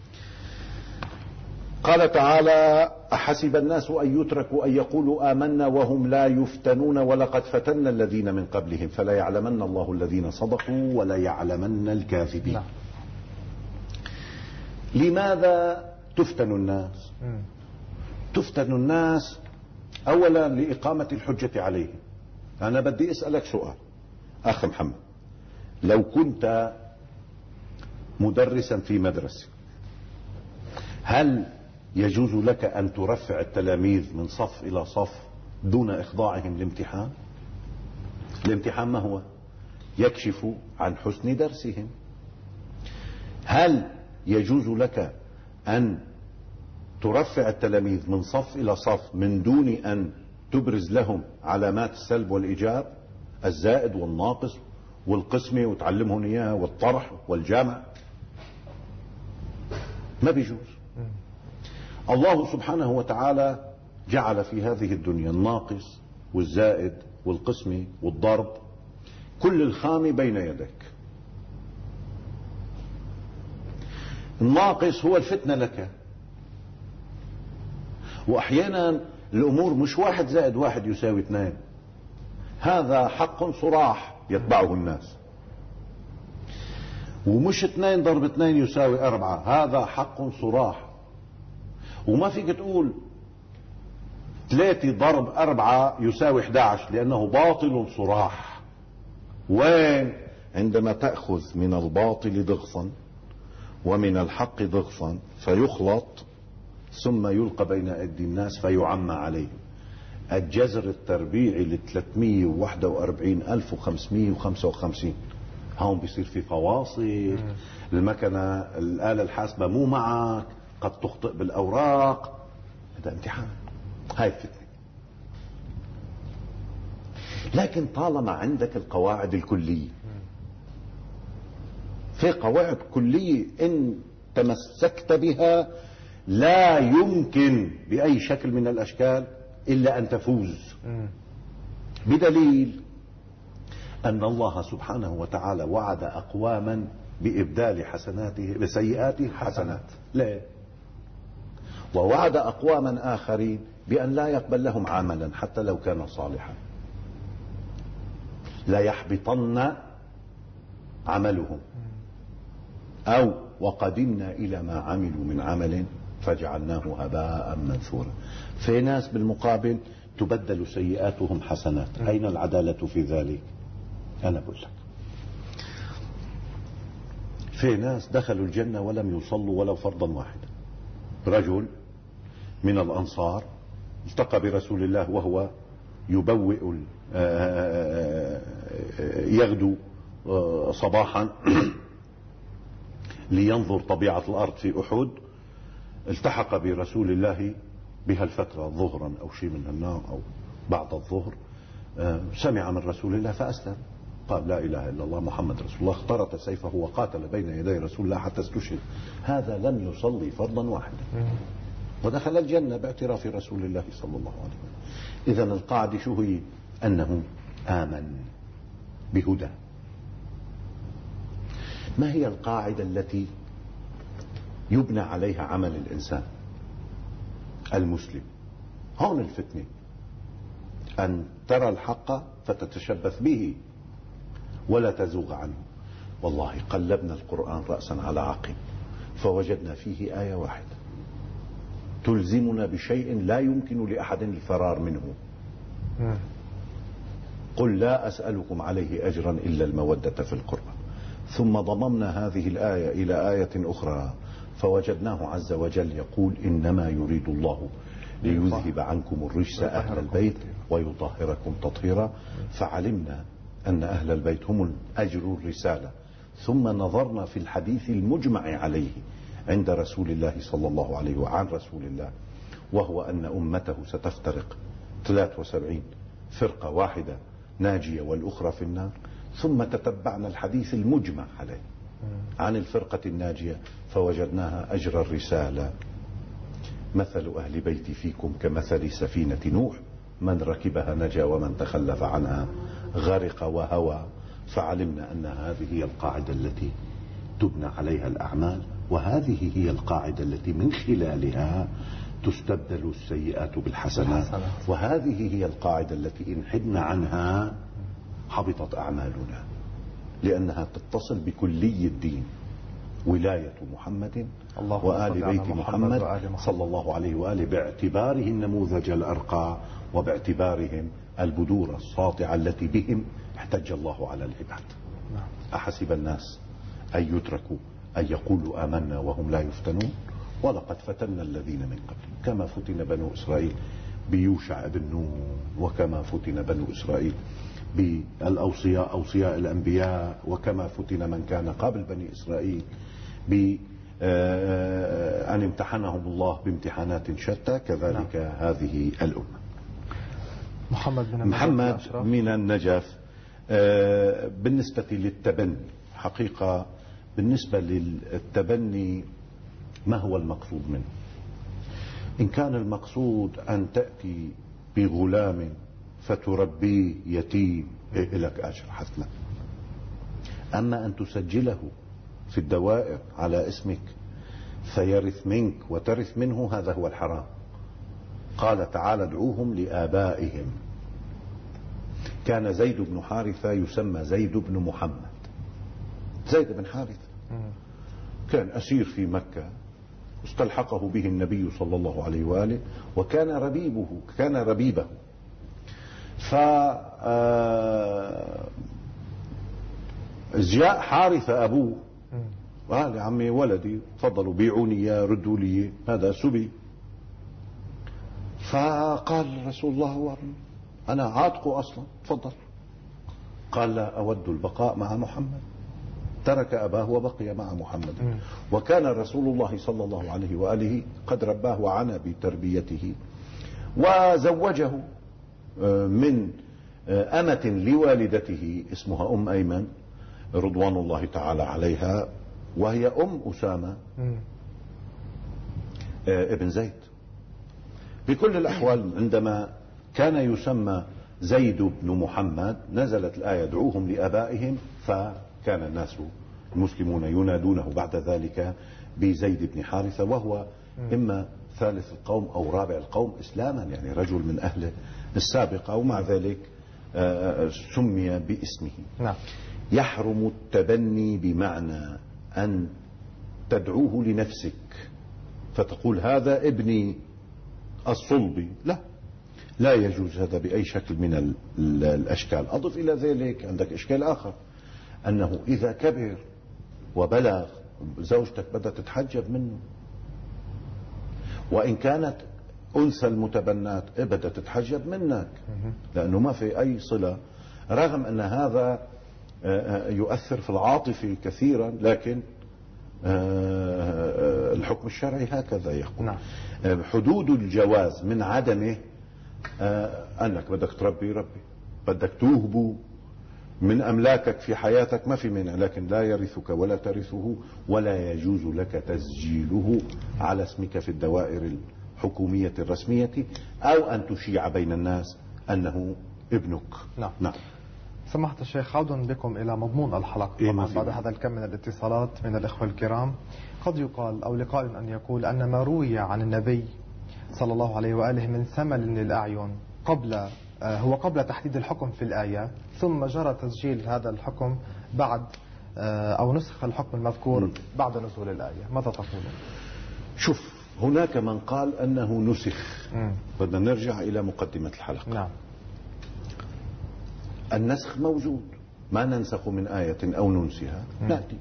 قال تعالى أحسب الناس أن يتركوا أن يقولوا آمنا وهم لا يفتنون ولقد فتنا الذين من قبلهم فلا يعلمن الله الذين صدقوا ولا يعلمن الكاذبين. نعم. لماذا تفتن الناس؟ مم. تفتن الناس أولا لإقامة الحجة عليهم. أنا بدي أسألك سؤال أخ محمد، لو كنت مدرسا في مدرسة هل يجوز لك أن ترفع التلاميذ من صف إلى صف دون إخضاعهم لامتحان؟ الامتحان ما هو؟ يكشف عن حسن درسهم. هل يجوز لك أن ترفع التلاميذ من صف إلى صف من دون أن تبرز لهم علامات السلب والإيجاب، الزائد والناقص والقسمة، وتعلمهم إياه والطرح والجمع، ما بيجوز. الله سبحانه وتعالى جعل في هذه الدنيا الناقص والزائد والقسمة والضرب، كل الخامة بين يدك. الناقص هو الفتنة لك، وأحيانا الأمور مش واحد زائد واحد يساوي اثنين، هذا حق صراح يتبعه الناس، ومش اثنين ضرب اثنين يساوي أربعة، هذا حق صراح. وما فيك تقول ثلاثة ضرب أربعة يساوي أحد عشر لأنه باطل صراح. وين؟ عندما تأخذ من الباطل ضغصا ومن الحق ضغصا فيخلط ثم يلقى بين أيدي الناس فيعمى عليهم. الجذر التربيعي ل ثلاثمئة وواحد وأربعين ألف وخمسمئة وخمسة وخمسين، هون بيصير في فواصل، المكنة الآلة الحاسبة مو معك، قد تخطئ بالأوراق، هذا امتحان، هاي الفتنة. لكن طالما عندك القواعد الكلية، في قواعد كلية إن تمسكت بها لا يمكن بأي شكل من الأشكال إلا أن تفوز، بدليل أن الله سبحانه وتعالى وعد أقواما بإبدال حسناته بسيئاته حسنات، لا، ووعد أقواما آخرين بأن لا يقبل لهم عملا حتى لو كان صالحا، لا يحبطن عملهم، أو وقدمنا إلى ما عملوا من عمل فجعلناه هباء منثورا. في ناس بالمقابل تبدل سيئاتهم حسنات، أين العدالة في ذلك؟ أنا بقول لك في ناس دخلوا الجنة ولم يصلوا ولو فرضا واحدا. رجل من الأنصار التقى برسول الله وهو يبوئ يغدو صباحا لينظر طبيعة الأرض في أحد، التحق برسول الله بهالفترة ظهرا أو شيء من النوع أو بعد الظهر، سمع من رسول الله فأسلم، قال لا إله إلا الله محمد رسول الله، اخترت سيفه وقاتل بين يدي رسول الله حتى استشهد. هذا لم يصلي فرضا واحدا ودخل الجنة باعتراف رسول الله صلى الله عليه وسلم. إذن القاعدة شو هي؟ أنه آمن بهدى. ما هي القاعدة التي يبنى عليها عمل الإنسان المسلم؟ هون الفتنة، أن ترى الحق فتتشبث به ولا تزوغ عنه. والله قلبنا القرآن رأسا على عقب فوجدنا فيه آية واحدة تلزمنا بشيء لا يمكن لأحد الفرار منه. قل لا أسألكم عليه أجرا إلا المودة في القربى. ثم ضممنا هذه الآية إلى آية أخرى فوجدناه عز وجل يقول إنما يريد الله ليذهب عنكم الرجس أهل البيت ويطهركم تطهيرا. فعلمنا أن أهل البيت هم أجر الرسالة. ثم نظرنا في الحديث المجمع عليه عند رسول الله صلى الله عليه وعن رسول الله، وهو أن أمته ستفترق ثلاث وسبعين فرقة واحدة ناجية والأخرى في النار. ثم تتبعنا الحديث المجمع عليه عن الفرقة الناجية فوجدناها أجر الرسالة. مثل أهل بيتي فيكم كمثل سفينة نوح من ركبها نجا ومن تخلف عنها غرق وهوى. فعلمنا أن هذه هي القاعدة التي تبنى عليها الأعمال، وهذه هي القاعدة التي من خلالها تستبدل السيئات بالحسنات، وهذه هي القاعدة التي إن حدنا عنها حبطت أعمالنا، لأنها تتصل بكلي الدين، ولاية محمد وآل بيت محمد صلى الله عليه وآله باعتباره النموذج الأرقى وباعتبارهم البذور الساطعة التي بهم احتج الله على العباد. أحسب الناس أن يتركوا أن يقولوا آمنا وهم لا يفتنون ولقد فتنا الذين من قبل كما فتن بنو إسرائيل بيوشع بن نون، وكما فتن بنو إسرائيل بالأوصياء أوصياء الأنبياء، وكما فتن من كان قبل بني إسرائيل أن امتحنهم الله بامتحانات شتى، كذلك نعم. هذه الأمة. محمد من محمد من النجف. بالنسبة للتبني، حقيقة بالنسبة للتبني ما هو المقصود منه؟ إن كان المقصود أن تأتي بغلام فتربيه يتيم، إيه لك أجر حتما. أما أن تسجله في الدوائر على اسمك فيرث منك وترث منه، هذا هو الحرام. قال تعالى ادعوهم لآبائهم. كان زيد بن حارثة يسمى زيد بن محمد. زيد بن حارثة كان أسير في مكة، استلحقه به النبي صلى الله عليه وآله، وكان ربيبه كان ربيبه. ف جاء حارثة أبوه قال يا عمي ولدي تفضلوا بيعوني يا ردوا لي هذا سبي. فقال رسول الله أنا عاتقه أصلا تفضل. قال لا أود البقاء مع محمد. ترك أباه وبقي مع محمد. وكان رسول الله صلى الله عليه وآله قد رباه وعنى بتربيته، وزوجه من أمة لوالدته اسمها أم أيمن رضوان الله تعالى عليها، وهي أم أسامة ابن زيد. بكل الأحوال عندما كان يسمى زيد بن محمد نزلت الآية ادعوهم لآبائهم، فكان الناس المسلمون ينادونه بعد ذلك بزيد بن حارثة، وهو إما ثالث القوم أو رابع القوم إسلاما، يعني رجل من أهل السابقة، ومع ذلك سمي باسمه. نعم. يحرم التبني بمعنى أن تدعوه لنفسك فتقول هذا ابني الصلبي، لا لا يجوز هذا بأي شكل من الأشكال. أضف إلى ذلك عندك إشكال آخر، أنه إذا كبر وبلغ زوجتك بدأت تتحجب منه، وإن كانت أنثى المتبنات بدأت تتحجب منك، لأنه ما في أي صلة، رغم أن هذا يؤثر في العاطفة كثيرا، لكن الحكم الشرعي هكذا يقول. نعم. حدود الجواز من عدمه أنك بدك تربي ربي، بدك توهبه من أملاكك في حياتك ما في منع، لكن لا يرثك ولا ترثه، ولا يجوز لك تسجيله على اسمك في الدوائر الحكومية الرسمية، أو أن تشيع بين الناس أنه ابنك. نعم. نعم. سمحت الشيخ، عود بكم إلى مضمون الحلقة. إيه طبعا بعد هذا الكم من الاتصالات من الإخوة الكرام، قد يقال أو لقائل أن يقول أن ما روي عن النبي صلى الله عليه وآله من سمل للأعين قبل هو قبل تحديد الحكم في الآية، ثم جرى تسجيل هذا الحكم بعد أو نسخ الحكم المذكور بعد نزول الآية، ماذا تقولون؟ شوف، هناك من قال أنه نسخ. بدنا نرجع إلى مقدمة الحلقة. نعم. النسخ موجود، ما ننسخ من آية أو ننسها نأتي.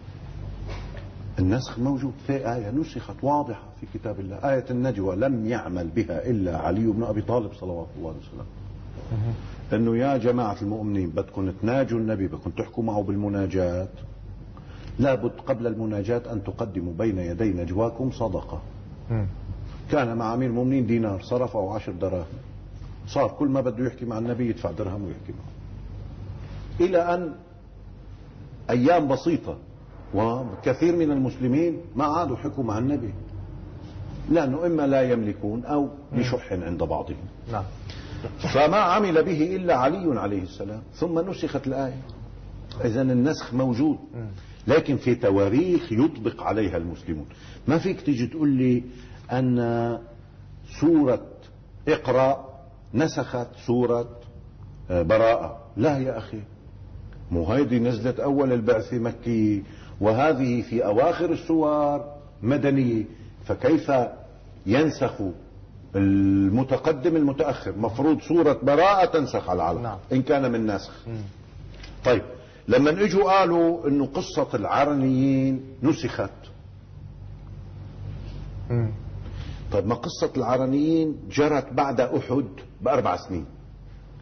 النسخ موجود في آية نسخت واضحة في كتاب الله، آية النجوى لم يعمل بها إلا علي بن أبي طالب صلوات الله عليه وسلم. أنه يا جماعة المؤمنين بدكم تناجوا النبي، بدكم تحكوا معه بالمناجاة، لابد قبل المناجاة أن تقدموا بين يدي نجواكم صدقة. كان مع أمير المؤمنين دينار صرفه عشر دراهم، صار كل ما بده يحكي مع النبي يدفع درهم ويحكي معه، إلى أن أيام بسيطة وكثير من المسلمين ما عادوا حكوا مع النبي، لأنه إما لا يملكون أو لشح عند بعضهم. نعم. فما عمل به إلا علي عليه السلام، ثم نسخت الآية. إذن النسخ موجود، لكن في تواريخ يطبق عليها المسلمون. ما فيك تيجي تقول لي أن سورة اقرأ نسخت سورة براءة، لا يا أخي، مو هيدي نزلت أول البعث مكي، وهذه في أواخر السور مدنية، فكيف ينسخ المتقدم المتأخر؟ مفروض سورة براءة تنسخ على العالم. نعم. إن كان من نسخ. م. طيب لما اجوا قالوا انه قصة العرنيين نسخت، م. طيب ما قصة العرنيين جرت بعد أحد بأربع سنين،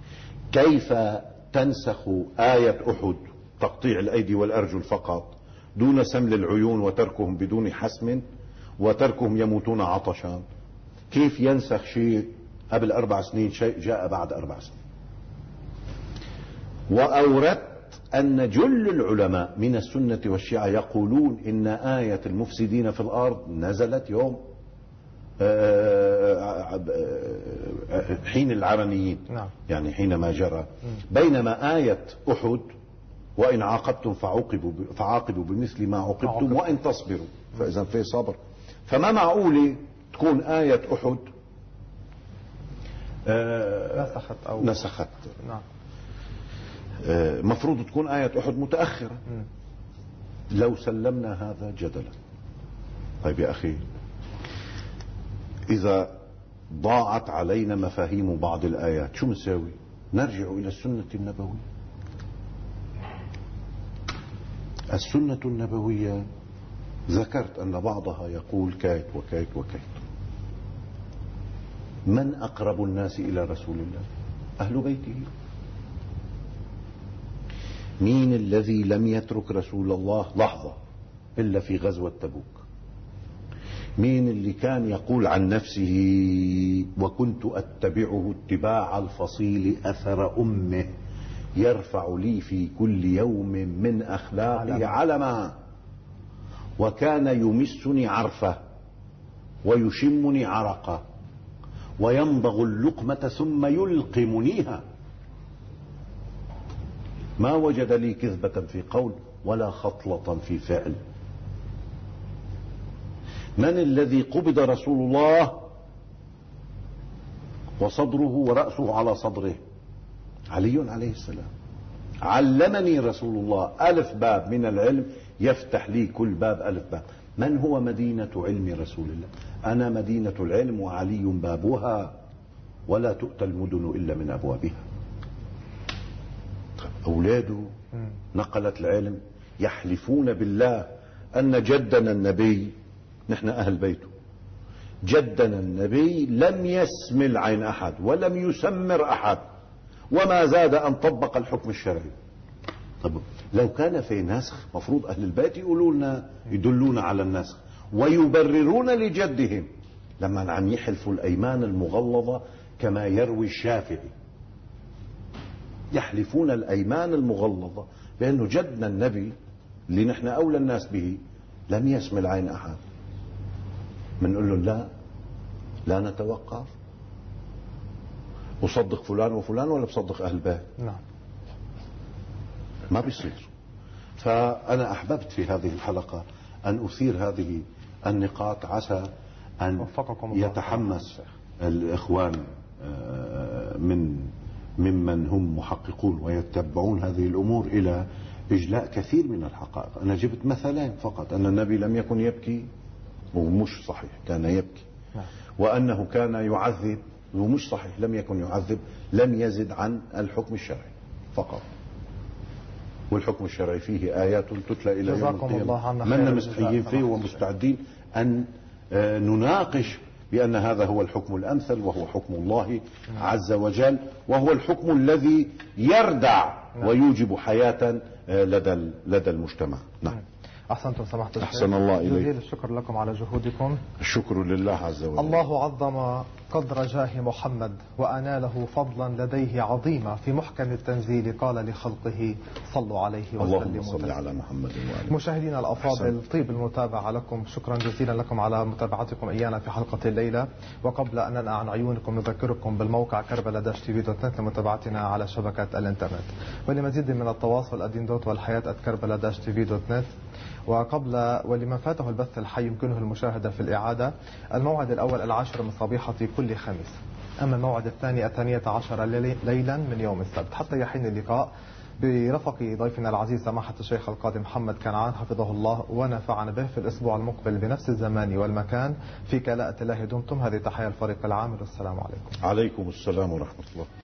كيف تنسخ آية أحد تقطيع الأيدي والأرجل فقط دون سمل العيون وتركهم بدون حسم وتركهم يموتون عطشا. كيف ينسخ شيء قبل أربع سنين شيء جاء بعد أربع سنين؟ وأوردت أن جل العلماء من السنة والشيعة يقولون إن آية المفسدين في الأرض نزلت يوم حين العرنيين، نعم. يعني حينما جرى، بينما آية أحد وإن عاقبتم فعوقبوا فعاقبوا بمثل ما عوقبتم وإن تصبروا فإذا في صبر. فما معقولة تكون آية أحد نسخت أو نسخت نعم. مفروض تكون آية أحد متأخرة. لو سلمنا هذا جدلا، طيب يا أخي إذا ضاعت علينا مفاهيم بعض الآيات شو نسوي؟ نرجع إلى السنة النبوية. السنة النبوية ذكرت أن بعضها يقول كيت وكيت وكيت. من أقرب الناس إلى رسول الله؟ أهل بيته. مين الذي لم يترك رسول الله لحظة إلا في غزوة تبوك؟ مين اللي كان يقول عن نفسه وكنت أتبعه اتباع الفصيل أثر أمه يرفع لي في كل يوم من أخلاقه علما وكان يمسني عرفه ويشمني عرقه ويمضغ اللقمة ثم يلقمنيها، ما وجد لي كذبة في قول ولا خطلة في فعل. من الذي قبض رسول الله وصدره ورأسه على صدره؟ علي عليه السلام. علمني رسول الله ألف باب من العلم يفتح لي كل باب ألف باب. من هو مدينة علم رسول الله؟ أنا مدينة العلم وعلي بابها ولا تؤتى المدن إلا من أبوابها. أولاده نقلت العلم يحلفون بالله أن جدنا النبي، نحن أهل بيته، جدنا النبي لم يسمل عين أحد ولم يسمر أحد وما زاد أن طبق الحكم الشرعي. طب لو كان في نسخ مفروض أهل البيت يقولوا لنا يدلون على النسخ ويبررون لجدهم لما عم يحلفوا الأيمان المغلظة كما يروي الشافعي، يحلفون الأيمان المغلظة بأنه جدنا النبي اللي نحن أولى الناس به لم يسمل عين أحد. منقول لهم لا لا نتوقف، أصدق فلان وفلان ولا بصدق أهل بيت؟ نعم. ما بيصير. فأنا أحببت في هذه الحلقة أن أثير هذه النقاط عسى أن يتحمس الإخوان من ممن هم محققون ويتبعون هذه الأمور إلى إجلاء كثير من الحقائق. أنا جبت مثلين فقط: أن النبي لم يكن يبكي ومش صحيح، كان يبكي، وأنه كان يعذب ومش صحيح، لم يكن يعذب، لم يزد عن الحكم الشرعي فقط. والحكم الشرعي فيه آيات تتلى إلى يوم القيامة من مستحيين فيه ومستعدين أن نناقش بأن هذا هو الحكم الأمثل وهو حكم الله عز وجل، وهو الحكم الذي يردع ويوجب حياة لدى لدى المجتمع. نعم. أحسنتم سماحة الشيخ. أحسن الله إليك. جزيل الشكر لكم على جهودكم. الشكر لله عز وجل. الله عظم قدر جاه محمد وأناله فضلا لديه عظيما. في محكم التنزيل قال لخلقه صلوا عليه وسلموا. اللهم صل على محمد وآله. مشاهدينا الأفاضل، طيب المتابعة لكم. شكرا جزيلا لكم على متابعتكم إيانا في حلقة الليلة. وقبل أن ننأى عن عيونكم نذكركم بالموقع كربلاء داش تي في دوت نت لمتابعتنا على شبكة الإنترنت. ولمزيد من التواصل الدين دوت والحياة ات كربلاء داش تي في دوت نت. وقبل ولمن فاته البث الحي يمكنه المشاهدة في الإعادة. الموعد الأول العاشر من صبيحة كل خميس، أما الموعد الثاني الثانية عشر ليلا من يوم السبت. حتى يحين اللقاء برفق ضيفنا العزيز سماحة الشيخ القاضي محمد كنعان حفظه الله ونفعنا به في الأسبوع المقبل بنفس الزمان والمكان. في كلاءة الله دمتم. هذه تحية الفريق العامل والسلام عليكم. عليكم السلام ورحمة الله.